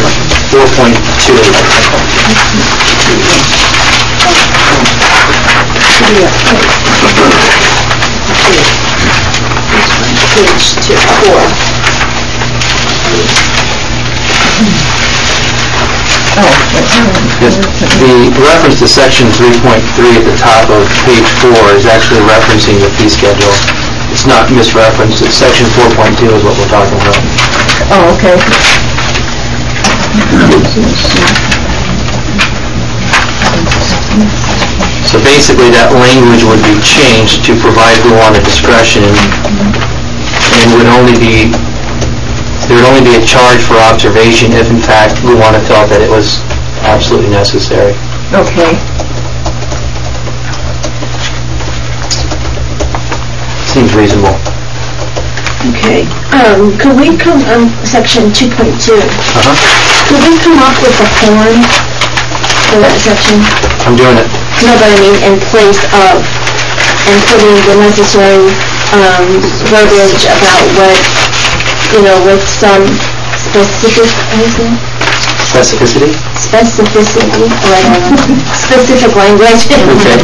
4.2.
Page 4.
The reference to section 3.3 at the top of page 4 is actually referencing the fee schedule. It's not misreferenced, it's section 4.2 is what we're talking about.
Oh, okay.
So basically that language would be changed to provide Luana discretion, and there would only be a charge for observation if in fact Luana felt that it was absolutely necessary.
Okay.
Seems reasonable.
Okay. Could we come, section 2.2, could we come up with a form for that section?
I'm doing it.
No, but I mean in place of, and putting the necessary verbiage about what, with some specific,
Specificity?
Specificity, specific language.
Okay.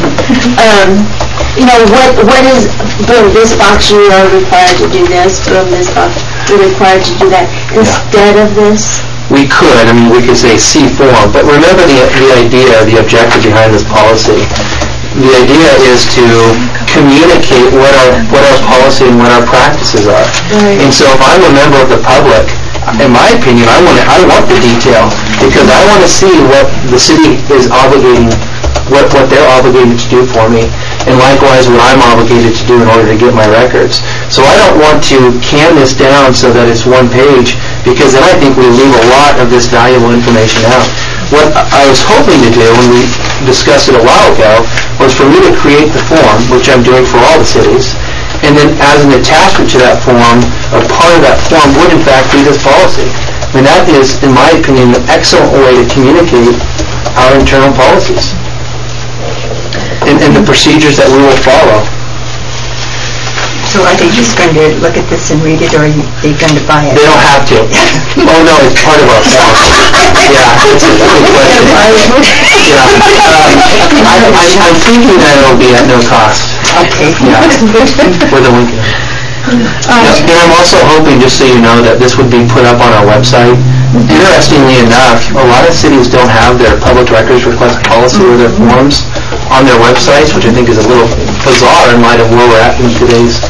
What is, boom, this box you are required to do this, boom, this box you're required to do that, instead of this?
We could, we could say C form, but remember the idea, the objective behind this policy. The idea is to communicate what our policy and what our practices are.
Right.
And so if I'm a member of the public, in my opinion, I want the detail, because I want to see what the city is obligating, what they're obligated to do for me, and likewise what I'm obligated to do in order to get my records. So I don't want to can this down so that it's one page, because then I think we leave a lot of this valuable information out. What I was hoping to do when we discussed it a while ago was for me to create the form, which I'm doing for all the cities, and then as an attachment to that form, a part of that form would in fact be this policy. I mean, that is, in my opinion, an excellent way to communicate our internal policies and the procedures that we will follow.
So are they just going to look at this and read it, or are they going to buy it?
They don't have to. Oh, no, it's part of our policy. Yeah, it's a good question. Yeah. I'm thinking that it'll be at no cost.
Okay.
Yeah. With a link. And I'm also hoping, just so you know, that this would be put up on our website. Interestingly enough, a lot of cities don't have their public records request policy or their forms on their websites, which I think is a little bizarre in light of where we're at in today's,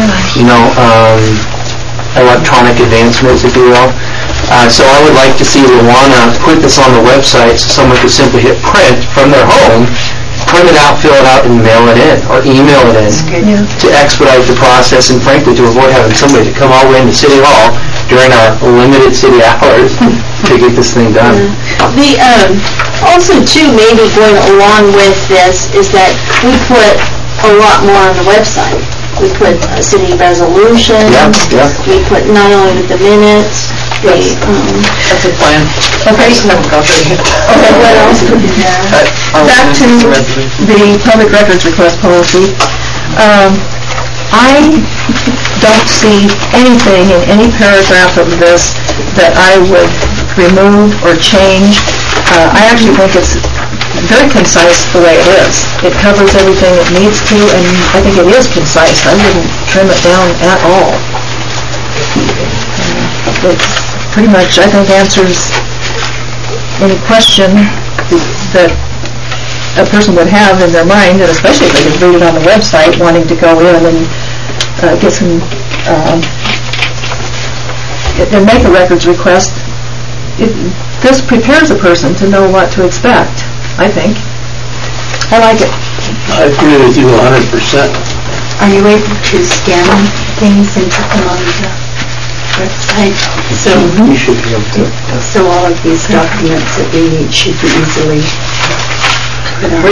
electronic advancements, if you will. So I would like to see Luana put this on the website so someone could simply hit print from their home, print it out, fill it out, and mail it in, or email it in, to expedite the process, and frankly, to avoid having somebody to come all the way into City Hall during our limited city hours to get this thing done.
Also, too, maybe going along with this is that we put a lot more on the website. We put city resolutions. We put not only the minutes,
That's a plan.
Okay.
Okay, what else could be there?
Back to the public records request policy. I don't see anything in any paragraph of this that I would remove or change. I actually think it's very concise the way it is. It covers everything it needs to, and I think it is concise. I wouldn't trim it down at all. It pretty much, I think, answers any question that a person would have in their mind, and especially if they could read it on the website, wanting to go in and get some, and make a records request. This prepares a person to know what to expect, I think. I like it.
I agree with you 100%.
Are you able to scan things and put them on the website?
You should be able to.
So all of these documents that we need should be easily put on.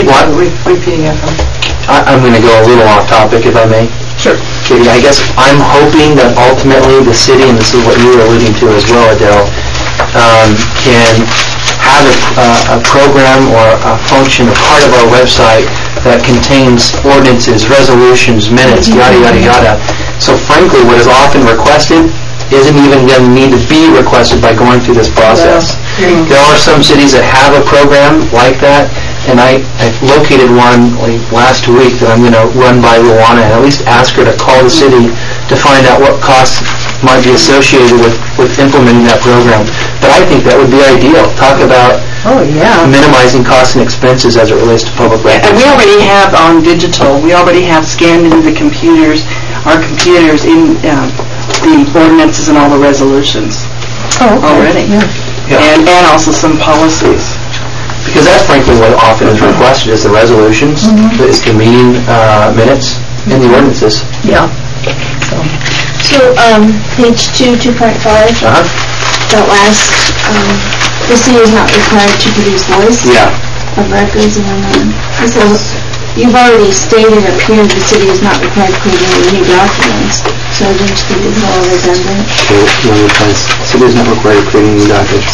I'm going to go a little off topic, if I may.
Sure.
Katie, I guess I'm hoping that ultimately the city, and this is what you were alluding to as well, Adele, can have a program or a function, a part of our website that contains ordinances, resolutions, minutes, yada, yada, yada. So frankly, what is often requested isn't even going to need to be requested by going through this process. There are some cities that have a program like that, and I located one like last week that I'm going to run by Luana and at least ask her to call the city to find out what costs might be associated with implementing that program. But I think that would be ideal. Talk about minimizing costs and expenses as it relates to public records.
And we already have on digital, we already have scanned into the computers, our computers in the ordinances and all the resolutions already. And also some policies.
Because that's frankly what often is requested, is the resolutions, is the meeting minutes, and the ordinances.
Yeah.
So, page 2.5, that last, the city is not required to produce lists of records, and then, so you've already stated up here the city is not required to create any new documents, so I don't think it's all redundant.
City is not required to create any new documents.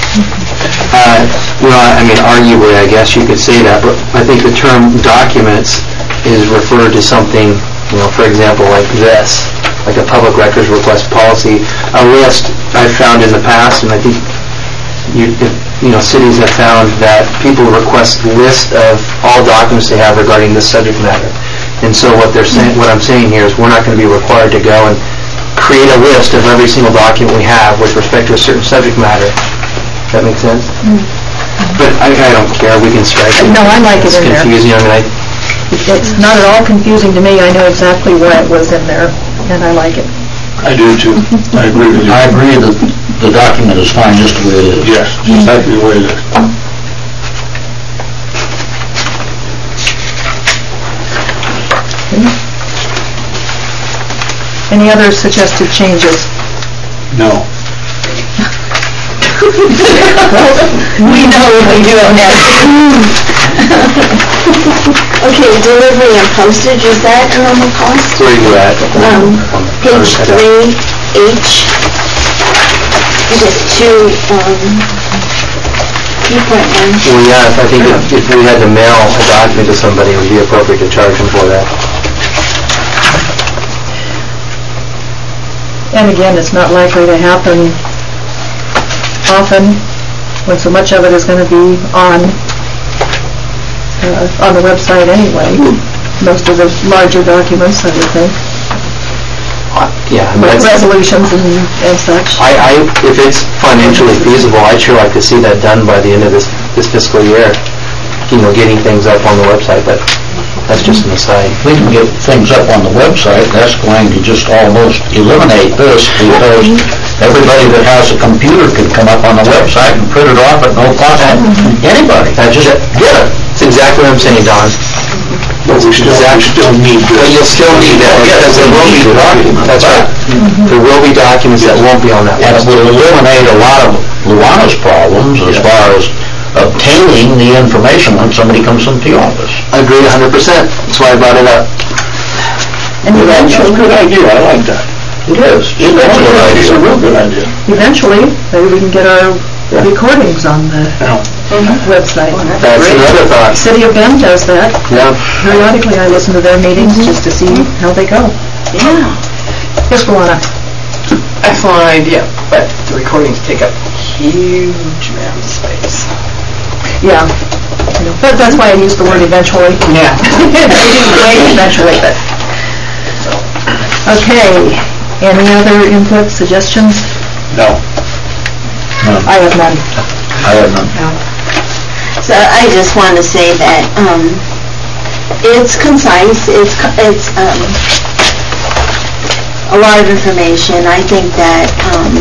Well, I mean, arguably, I guess you could say that, but I think the term documents is referred to something, for example, like this, like a public records request policy. A list I've found in the past, and I think cities have found that people request list of all documents they have regarding this subject matter. And so what I'm saying here is we're not going to be required to go and create a list of every single document we have with respect to a certain subject matter. That makes sense? But I don't care. We can strike it.
No, I like it in there.
It's confusing.
It's not at all confusing to me. I know exactly why it was in there, and I like it.
I do too. I agree with you.
I agree that the document is fine just the way it is.
Yes, exactly the way it is.
Any other suggested changes?
No.
We know when we do it next. Okay, delivery and postage, is that a normal cost?
Where are you at?
Page 3, H. 2.1.
Well, yeah, I think if we had to mail a document to somebody, it would be appropriate to charge them for that.
And again, it's not likely to happen often when so much of it is going to be on the website anyway. Most of the larger documents, I would think.
Yeah, I mean,
Resolutions and such.
if it's financially feasible, I'd sure like to see that done by the end of this fiscal year. Getting things up on the website, but that's just an aside.
If we can get things up on the website, that's going to just almost eliminate this, because everybody that has a computer can come up on the website and print it off at no cost to anybody.
That's exactly what I'm saying, Don.
But we still need
But
this.
you'll still need that, because there will be documents. That's right. There will be documents that won't be on that
And it
list.
will eliminate a lot of Luana's problems as far as obtaining the information when somebody comes into the office.
I agree 100%. That's why I brought it up.
And
That's a good idea, I like that.
It is.
It's a real good idea.
eventually, maybe we can get our recordings on the
Yeah.
website.
That's another thought.
City of Bend does that.
Yeah.
Periodically, I listen to their meetings just to see how they go.
Yeah.
Yes, Luana?
Excellent idea, but the recordings take up huge amount of space.
Yeah. But that's why I used the word eventually.
Yeah.
Eventually, but... Okay. Any other input, suggestions?
No.
I have none.
I have none.
So I just want to say that it's concise, it's a lot of information. I think that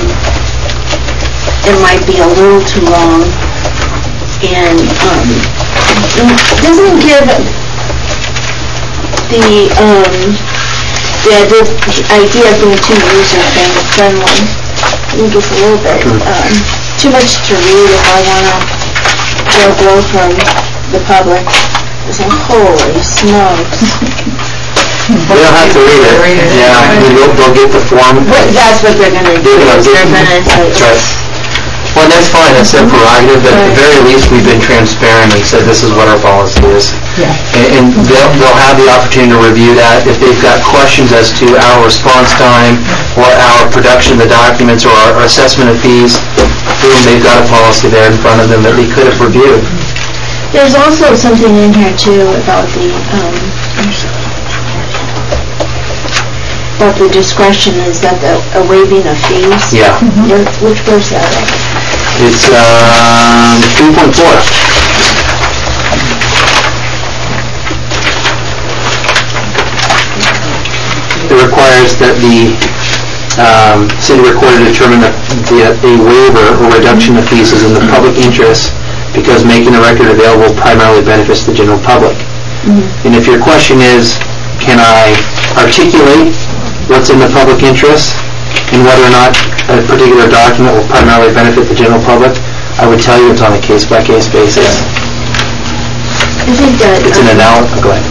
it might be a little too long, and doesn't give the idea of being too user-friendly. I think it's a little bit too much to read if I want to blow from the public. I think, holy smokes.
They don't have to read it. Yeah, they'll get the form.
That's what they're going to do, is they're going to say,
That's right. Well, that's fine, that's their prerogative, but at the very least, we've been transparent and said this is what our policy is.
Yeah.
And they'll have the opportunity to review that. If they've got questions as to our response time, or our production of the documents, or our assessment of fees, boom, they've got a policy there in front of them that they could have reviewed.
there's also something in here too about the discretion, is that the waiving of fees?
Yeah.
Which verse is that?
It's 3.4. It requires that the city recorder determine that a waiver or reduction of fees is in the public interest because making the record available primarily benefits the general public. And if your question is, can I articulate what's in the public interest and whether or not a particular document will primarily benefit the general public, I would tell you it's on a case-by-case basis.
I think that...
It's an analysis. Go ahead.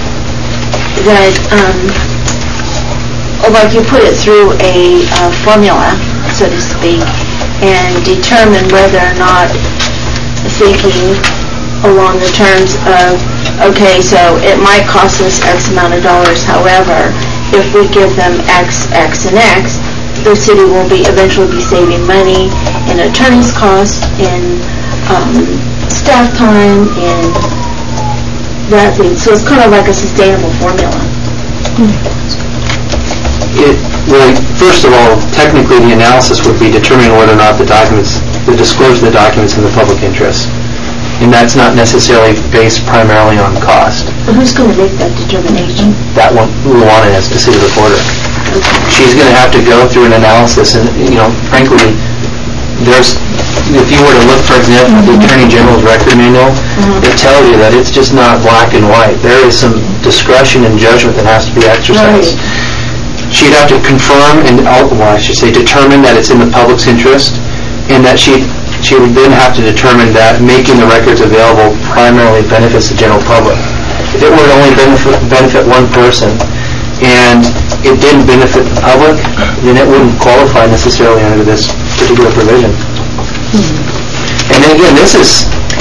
Like you put it through a formula, so to speak, and determine whether or not thinking along the terms of, okay, so it might cost us X amount of dollars, however, if we give them X, X, and X, the city will eventually be saving money in attorney's costs, in staff time, in that thing. So it's kind of like a sustainable formula.
Well, first of all, technically the analysis would be determining whether or not the disclosure of the documents in the public interest. And that's not necessarily based primarily on cost.
But who's going to make that determination?
That one, Luana is the city recorder. She's going to have to go through an analysis, and, frankly, if you were to look, for example, at the Attorney General's record manual, it tells you that it's just not black and white. There is some discretion and judgment that has to be exercised. She'd have to confirm determine that it's in the public's interest, and that she would then have to determine that making the records available primarily benefits the general public. If it were to only benefit one person, and it didn't benefit the public, then it wouldn't qualify necessarily under this particular provision. And then again, this is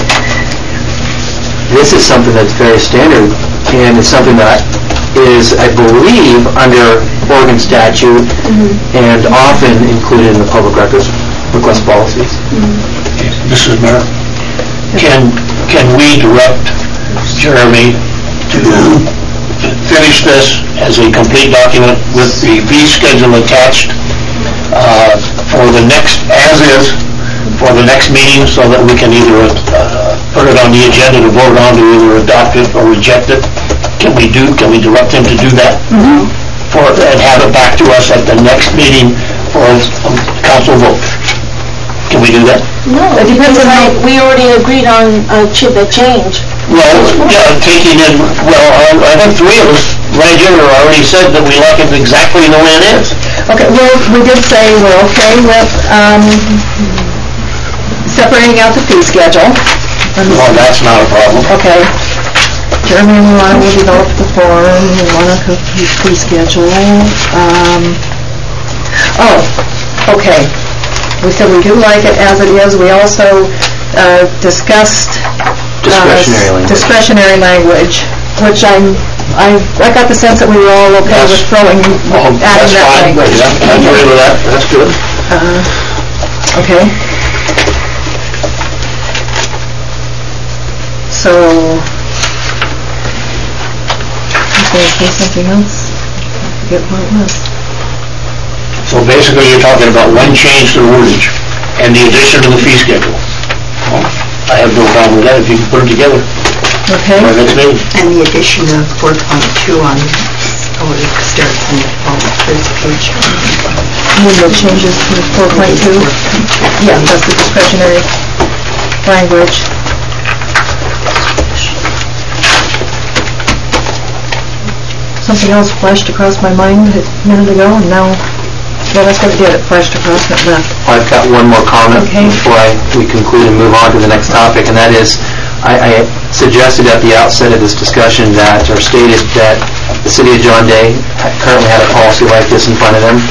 something that's very standard, and it's something that is, I believe, under Oregon statute and often included in the public records request policies.
Mrs. Mayor, can we direct Jeremy to finish this as a complete document with the fee schedule attached for the next, as is, for the next meeting, so that we can either put it on the agenda to vote on to either adopt it or reject it? Can we direct him to do that? And have it back to us at the next meeting for a council vote? Can we do that?
No, it depends on how, we already agreed on the change.
Well, yeah, taking in, I think three of us right here already said that we like it exactly the way it is.
Okay, well, we did say we're okay with separating out the fee schedule.
Well, that's not a problem.
Okay. Jeremy and I will develop the form, we want a fee schedule. Okay. We said we do like it as it is. We also discussed discretionary language, which I got the sense that we were all okay with throwing, adding that language.
I agree with that. That's good.
Okay. So, I was going to say something else. I forget what it was.
So basically, you're talking about one change to the wordage and the addition of the fee schedule. Well, I have no problem with that if you can put them together.
Okay.
For our next meeting.
And the addition of 4.2 on, it starts in the first page.
With the changes to 4.2? Yeah, that's the discretionary language. Something else flashed across my mind a minute ago, and now, that's what it did, it flashed across and it left.
I've got one more comment before we conclude and move on to the next topic, and that is, I suggested at the outset of this discussion that, or stated that the City of John Day currently had a policy like this in front of them.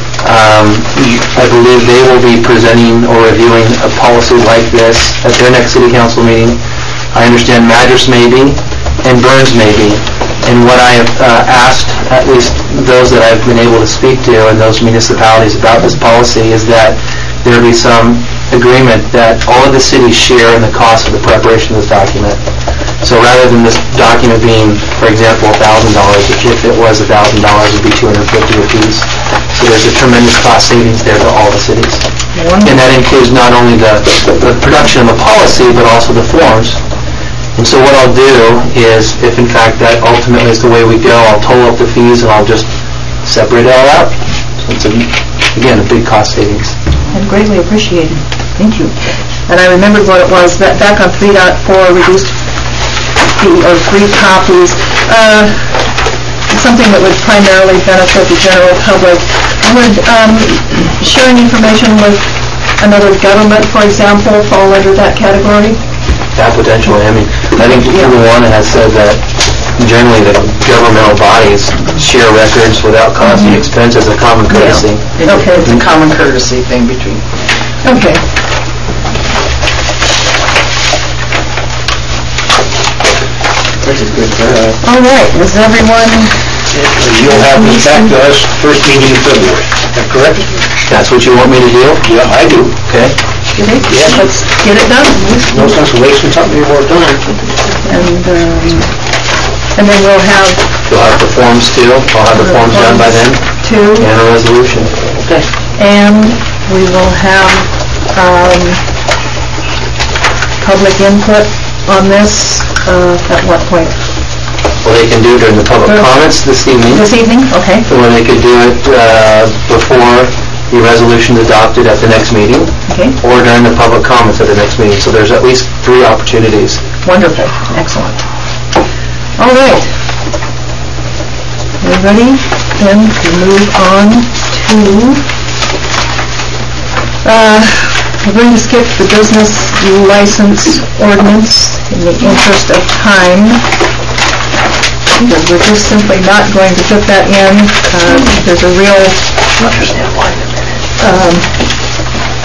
I believe they will be presenting or reviewing a policy like this at their next City Council meeting. I understand Madras may be, and Burns may be. And what I have asked, at least those that I've been able to speak to in those municipalities about this policy, is that there be some agreement that all of the cities share in the cost of the preparation of this document. So rather than this document being, for example, $1,000, if it was $1,000, it would be $250 apiece. So there's a tremendous cost savings there to all the cities. And that includes not only the production of the policy, but also the forms. And so what I'll do is, if in fact that ultimately is the way we go, I'll total up the fees and I'll just separate it all out. So it's, again, a big cost savings.
And greatly appreciated. Thank you. And I remembered what it was, that back on 3.4, reduced fee, or 3 copies, something that would primarily benefit the general public. Would sharing information with another government, for example, fall under that category?
Yeah, potentially. I mean, I think everyone has said that generally the governmental bodies share records without cost and expense as a common courtesy.
Yeah. Okay. It's a common courtesy thing between.
Okay.
Which is good for us.
All right. Is everyone...
You'll have this back to us first meeting in February. Is that correct?
That's what you want me to do?
Yeah, I do.
Okay.
Yeah.
Let's get it done.
No sense of wasting something you worked on.
And then we'll have...
You'll have the forms too? I'll have the forms done by then?
Two.
And a resolution.
Okay.
And we will have public input on this at what point?
Well, they can do it during the public comments this evening.
This evening? Okay.
Or they could do it before the resolution is adopted at the next meeting.
Okay.
Or during the public comments at the next meeting. So there's at least 3 opportunities.
Wonderful. Excellent. All right. We ready? Then we move on to... we're going to skip the business license ordinance in the interest of time. We're just simply not going to put that in. There's a real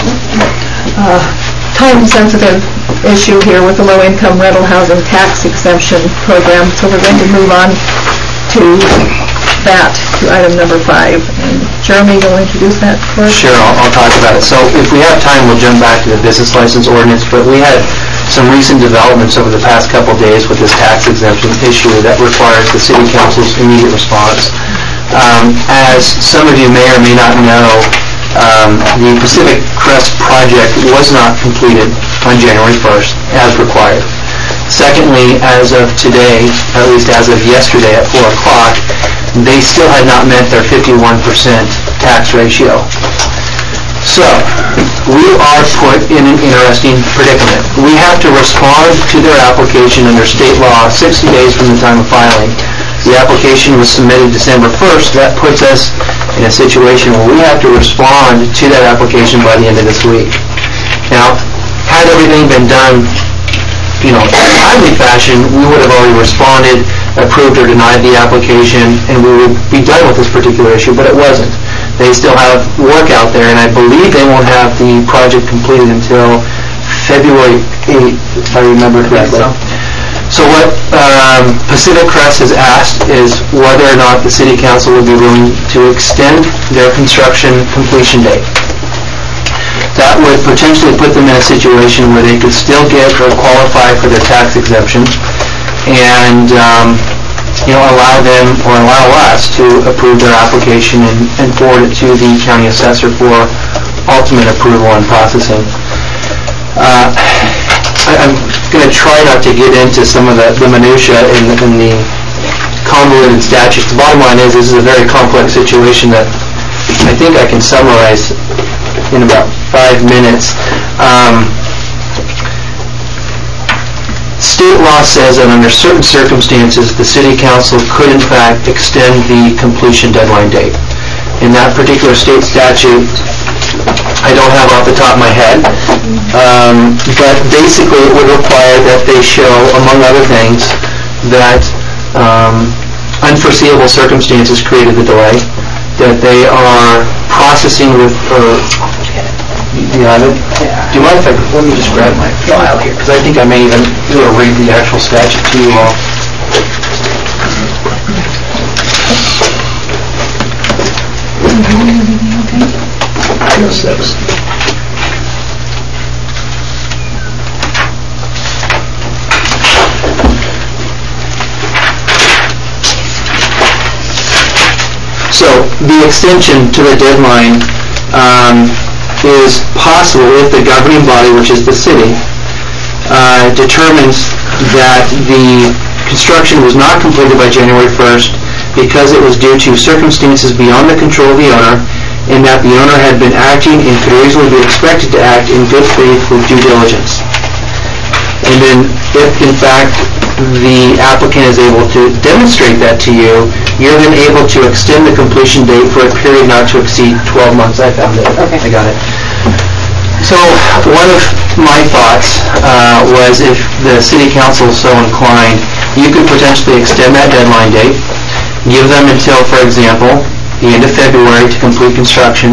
time-sensitive issue here with the low-income rental housing tax exemption program, so we're going to move on to that, to item number 5. And Jeremy, you'll introduce that for us?
Sure, I'll talk about it. So if we have time, we'll jump back to the business license ordinance, but we had some recent developments over the past couple of days with this tax exemption issue that requires the City Council's immediate response. As some of you may or may not know, the Pacific Crest project was not completed on January 1st as required. Secondly, as of today, or at least as of yesterday at 4 o'clock, they still had not met their 51% tax ratio. So, we are put in an interesting predicament. We have to respond to their application under state law 60 days from the time of filing. The application was submitted December 1st. That puts us in a situation where we have to respond to that application by the end of this week. Now, had everything been done in a timely fashion, we would have already responded, approved or denied the application, and we would be done with this particular issue, but it wasn't. They still have work out there, and I believe they won't have the project completed until February 8th, if I remember correctly. So what Pacific Crest has asked is whether or not the City Council would be willing to extend their construction completion date. That would potentially put them in a situation where they could still get or qualify for their tax exemption and allow them or allow us to approve their application and forward it to the county assessor for ultimate approval and processing. I'm going to try not to get into some of the minutiae in the convoluted statutes. The bottom line is this is a very complex situation that I think I can summarize in about 5 minutes. State law says that under certain circumstances the City Council could in fact extend the completion deadline date. In that particular state statute, I don't have off the top of my head, but basically it would require that they show, among other things, that unforeseeable circumstances created the delay, that they are processing with, do you have it? Yeah. Do you mind if let me just grab my file here, because I think I may even read the actual statute to you all. So the extension to the deadline is possible if the governing body, which is the city, determines that the construction was not completed by January 1st because it was due to circumstances beyond the control of the owner, and that the owner had been acting and could reasonably be expected to act in good faith with due diligence. And then if in fact the applicant is able to demonstrate that to you, you're then able to extend the completion date for a period not to exceed 12 months. I found it. Okay. I got it. So one of my thoughts was if the City Council is so inclined, you could potentially extend that deadline date, give them until, for example, the end of February to complete construction,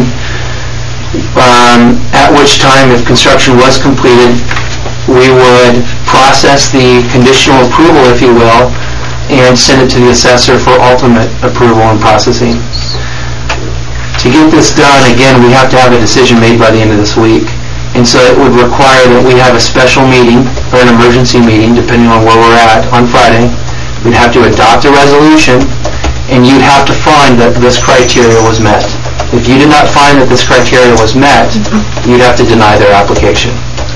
at which time, if construction was completed, we would process the conditional approval, if you will, and send it to the assessor for ultimate approval and processing. To get this done, again, we have to have a decision made by the end of this week. And so it would require that we have a special meeting or an emergency meeting, depending on where we're at, on Friday. We'd have to adopt a resolution, and you'd have to find that this criteria was met. If you did not find that this criteria was met, you'd have to deny their application.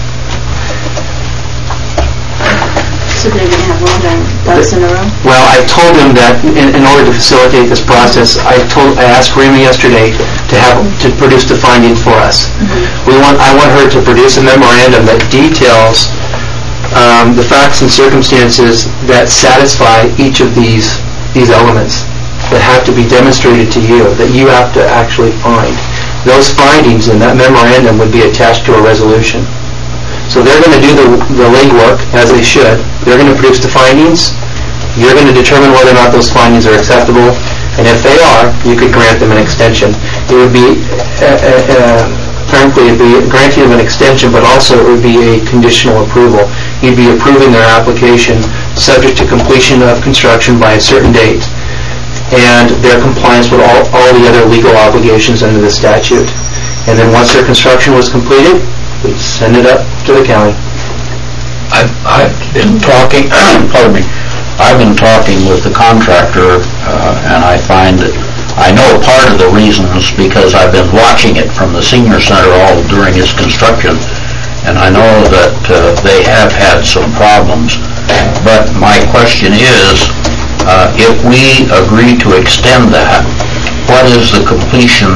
So they're going to have all their ducks in a row?
Well, I told them that in order to facilitate this process, I asked Rima yesterday to produce the findings for us. I want her to produce a memorandum that details the facts and circumstances that satisfy each of these elements that have to be demonstrated to you, that you have to actually find. Those findings in that memorandum would be attached to a resolution. So they're going to do the legwork, as they should. They're going to produce the findings. You're going to determine whether or not those findings are acceptable. And if they are, you could grant them an extension. It would be frankly, it'd be a granting of an extension, but also it would be a conditional approval. You'd be approving their application subject to completion of construction by a certain date and their compliance with all the other legal obligations under the statute. And then once their construction was completed, we'd send it up to the county.
I've been talking, pardon me, I've been talking with the contractor, and I find that I know part of the reasons because I've been watching it from the senior center all during its construction, and I know that they have had some problems. But my question is, if we agree to extend that, what is the completion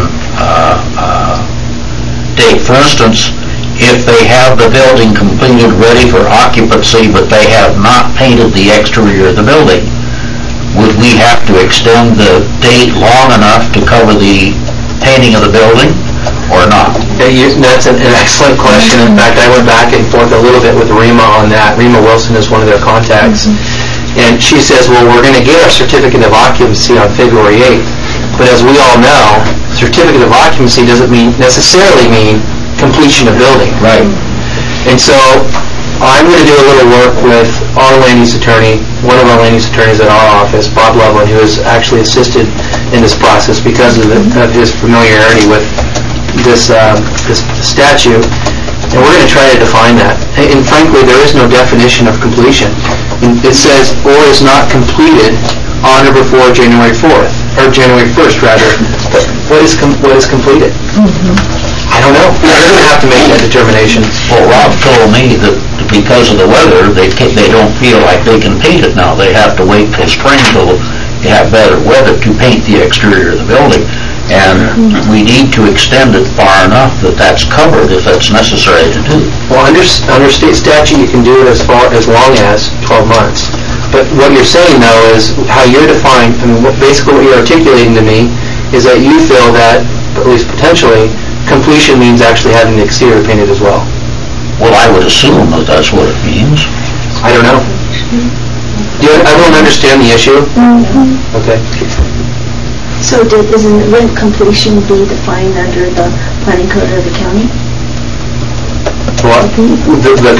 date? For instance, if they have the building completed, ready for occupancy, but they have not painted the exterior of the building, would we have to extend the date long enough to cover the painting of the building, or not?
That's an excellent question. In fact, I went back and forth a little bit with Rima on that. Rima Wilson is one of their contacts. And she says, well, we're going to get our certificate of occupancy on February 8th. But as we all know, certificate of occupancy doesn't necessarily mean completion of building.
Right.
And so I'm going to do a little work with our land use attorney, one of our land use attorneys at our office, Bob Loveland, who has actually assisted in this process because of his familiarity with this statute. And we're going to try to define that. And frankly, there is no definition of completion. It says, or is not completed on or before January 4th, or January 1st, rather. But what is completed? I don't know. They're going to have to make that determination.
Well, Rob told me that because of the weather, they don't feel like they can paint it now. They have to wait till spring till you have better weather to paint the exterior of the building. And we need to extend it far enough that that's covered if that's necessary to do.
Well, under state statute, you can do it as long as 12 months. But what you're saying, though, is how you're defined, basically what you're articulating to me is that you feel that, at least potentially, completion means actually having the exterior painted as well.
Well, I would assume that that's what it means.
I don't know. Everyone understand the issue? Okay.
So wouldn't completion be defined under the planning code of the county?
Well, the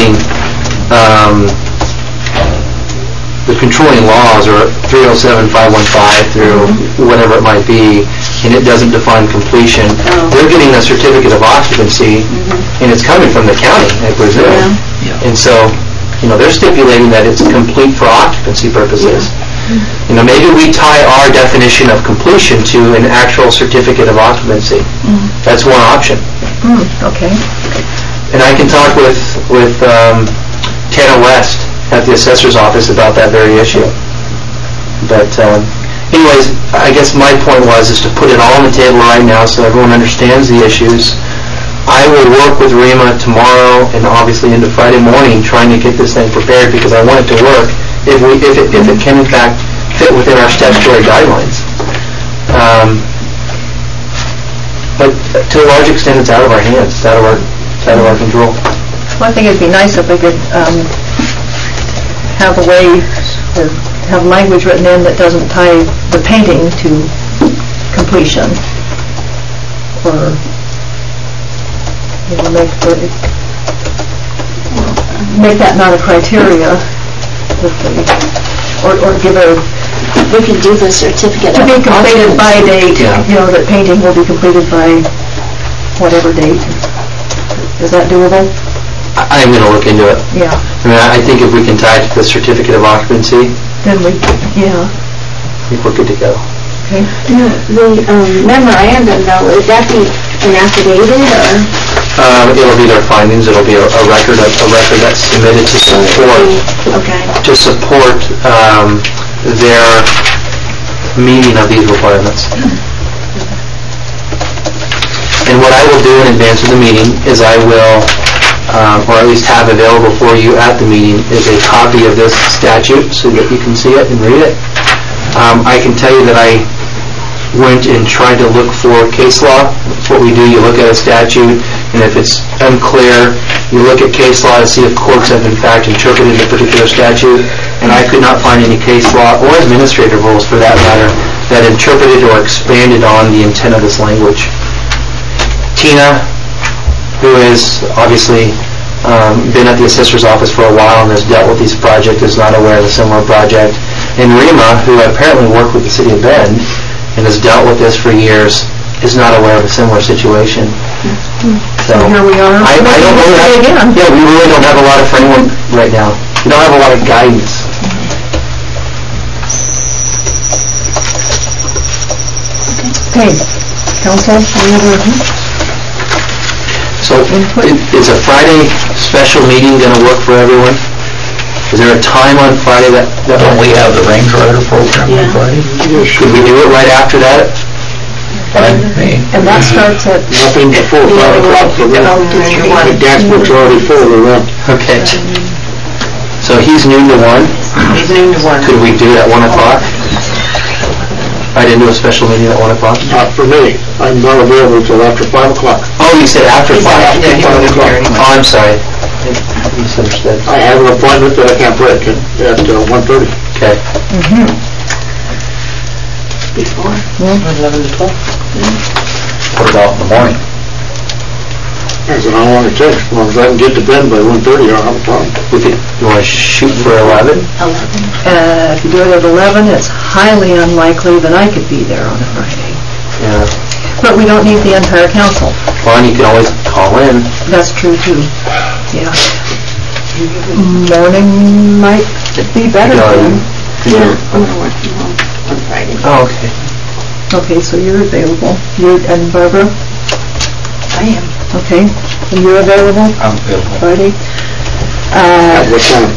controlling laws are 307, 515 through whatever it might be, and it doesn't define completion. They're getting a certificate of occupancy, and it's coming from the county, I presume. Yeah. And so, they're stipulating that it's complete for occupancy purposes. Maybe we tie our definition of completion to an actual certificate of occupancy. That's one option.
Okay.
And I can talk with Tana West at the assessor's office about that very issue. But anyways, I guess my point is to put it all on the table right now so everyone understands the issues. I will work with Rima tomorrow and obviously into Friday morning trying to get this thing prepared because I want it to work if it can in fact fit within our statutory guidelines. But to a large extent it's out of our hands, it's out of our control.
Well, I think it'd be nice if we could have a way or have language written in that doesn't tie the painting to completion, or make that not a criteria, or give a.
We can do the certificate
to be completed by date. That painting will be completed by whatever date. Is that doable?
I'm going to look into it.
Yeah.
I think if we can tie it to the certificate of occupancy,
then I
think we're good to go.
Okay.
The memorandum, though, would that be an affidavit or?
It'll be their findings. It'll be a record that's submitted to support their meeting of these requirements. And what I will do in advance of the meeting is I will, or at least have available for you at the meeting, is a copy of this statute so that you can see it and read it. I can tell you that I went and tried to look for case law. That's what we do. You look at a statute, and if it's unclear, you look at case law to see if courts have in fact interpreted a particular statute. And I could not find any case law, or administrative rules for that matter, that interpreted or expanded on the intent of this language. Tina who has obviously been at the assessor's office for a while and has dealt with this project, is not aware of a similar project. And Rima, who apparently worked with the city of Bend and has dealt with this for years, is not aware of a similar situation. So
Here we are.
I don't really have, yeah, we really don't have a lot of framework right now. We don't have a lot of guidance.
Okay, council, any other?
So is a Friday special meeting going to work for everyone? Is there a time on Friday that
Don't we have the range rider program on Friday?
could we do it right after that?
Fine, me.
And that starts at,
Nothing before 5 o'clock for them. The gas book's already full, they're run.
Okay. So he's noon to 1.
He's noon to 1.
Could we do it at 1 o'clock? I didn't do a special meeting at 1 o'clock?
Not for me. I'm not available until after 5 o'clock.
Oh, you said after 5?
Yeah, he won't be here anyway.
Oh, I'm sorry. I misunderstood.
I have an appointment that I can't break at 1:30.
Okay.
Before.
11 to 12.
Put it out in the morning.
That's how long it takes. As long as I can get to bed by 1:30, I don't have a problem.
You want to shoot for 11?
if you do it at 11, it's highly unlikely that I could be there on a Friday.
Yeah.
But we don't need the entire council.
Well, and you can always call in.
That's true too. Yeah. Morning might be better then.
Yeah, I'm gonna work from home on Friday.
Oh, okay.
Okay, so you're available. You and Barbara?
I am.
Okay. And you're available
I'm available.
Friday?
At what time?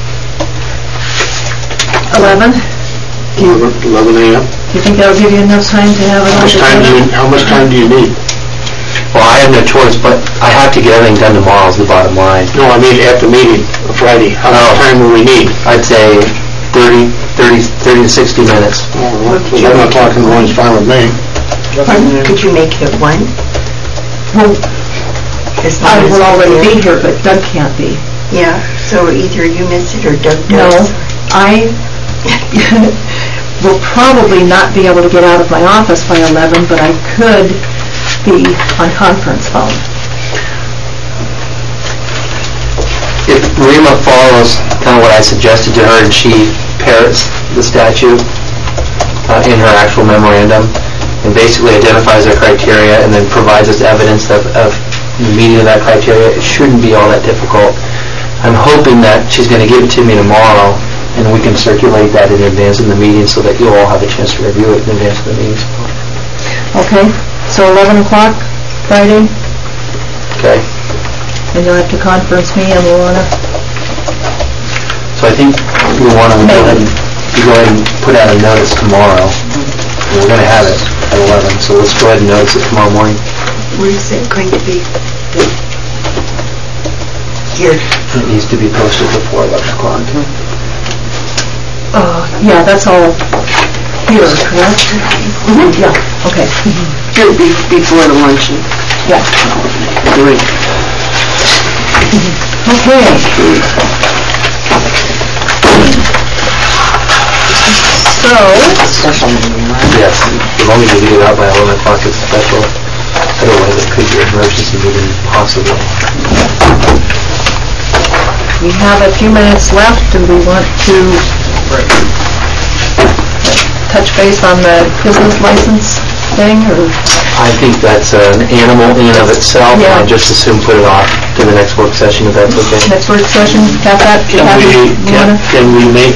11?
11 a.m.?
Do you think that'll give you enough time to have it all
How much time do you need?
Well, I have no choice, but I have to get everything done tomorrow is the bottom line.
No, I mean at the meeting, Friday. How much time will we need?
I'd say 30 to 60 minutes.
11 o'clock in the morning's fine with me.
Could you make it 1?
Well,
As
I
long as
will
you're
already
there.
be here, but Doug can't be.
Yeah, so either you miss it or Doug
No,
does.
I will probably not be able to get out of my office by 11, but I could be on conference phone.
If Rima follows kind of what I suggested to her and she parrots the statute in her actual memorandum and basically identifies our criteria and then provides us evidence of meeting of that criteria, it shouldn't be all that difficult. I'm hoping that she's going to give it to me tomorrow and we can circulate that in advance of the meeting so that you'll all have a chance to review it in advance of the meeting.
Okay, so 11 o'clock Friday,
Okay?
and you'll have to conference me and Luana.
So I think we want to go ahead and put out a notice tomorrow. We're going to have it at 11, so let's go ahead and notice it tomorrow morning.
Where is it going to be? Here.
It needs to be posted before 11 o'clock.
Yeah, that's all here, correct? Yeah, okay.
It would be before the luncheon.
Yeah.
Great.
Okay. So,
Special meeting, right?
Yes, as long as you get it out by 11 o'clock, it's special. Otherwise, it could be an emergency meeting, possibly.
we have a few minutes left. Do we want to touch base on the business license thing, or?
I think that's an animal in and of itself, and I just assume put it off to the next work session, if that's okay.
Next work session, got that?
Can we make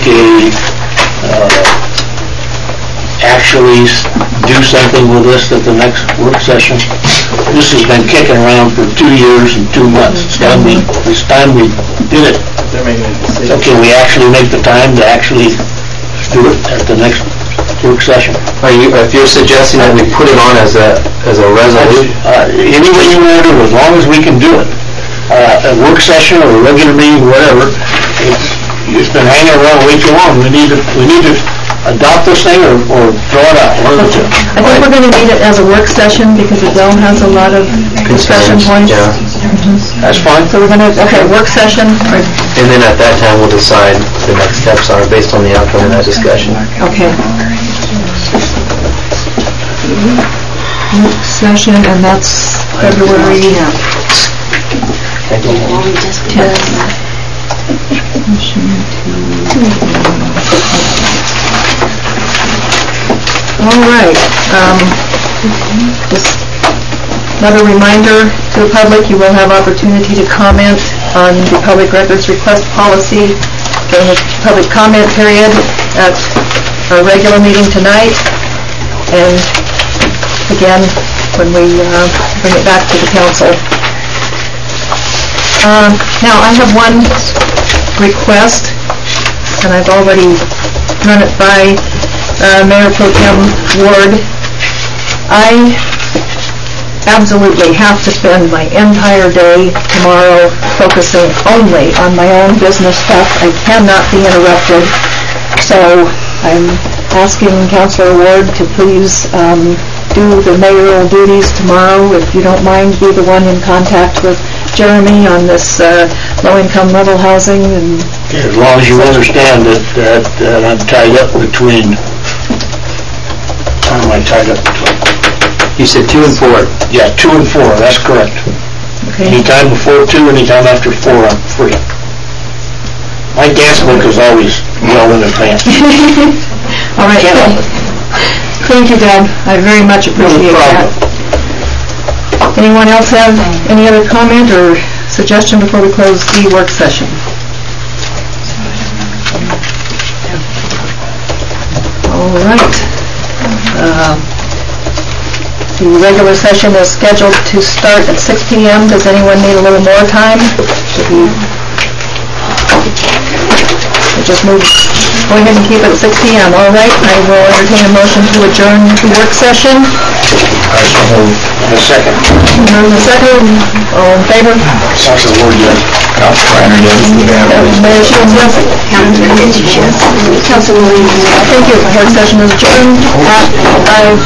actually do something with this at the next work session? This has been kicking around for 2 years and 2 months. It's time we did it. So can we actually make the time to actually do it at the next work session?
If you're suggesting that we put it on as a resolution,
Any way you want to do it, as long as we can do it. A work session or a regular meeting, whatever, it's been hanging around way too long. We need to adopt this thing or throw it out, one of the two.
I think we're going to need it as a work session because Adele has a lot of discussion points.
yeah.
That's fine.
So we're going to, okay, work session,
And then at that time, we'll decide what the next steps are based on the outcome of that discussion.
okay. Work session, and that's February
Thank you.
All right. Just another reminder to the public, you will have opportunity to comment on the public records request policy during the public comment period at our regular meeting tonight, and again, when we bring it back to the council. Now, I have one request, and I've already run it by Mayor Pro Tem Ward. I absolutely have to spend my entire day tomorrow focusing only on my own business stuff. I cannot be interrupted, so I'm asking Councilor Ward to please do the mayoral duties tomorrow. If you don't mind, be the one in contact with Jeremy on this low-income rental housing. And
as long as you understand that I'm tied up between, how am I tied up between?
You said 2 and 4.
Yeah, 2 and 4, that's correct.
Okay.
Anytime before 2, anytime after 4, I'm free. My dance book is always well in advance.
All right. Thank you, Deb. I very much appreciate that. Anyone else have any other comment or suggestion before we close the work session? All right. The regular session is scheduled to start at 6 p.m. Does anyone need a little more time? Just go ahead and keep it at 6 p.m. All right, I will entertain a motion to adjourn the work session.
I so move. A second.
Move a second. All in favor?
Councilor Ward, yes.
Councilor Reiner, yes.
Mayor Shields, yes. Councilor Williams, yes. Thank you. Work session is adjourned at 5.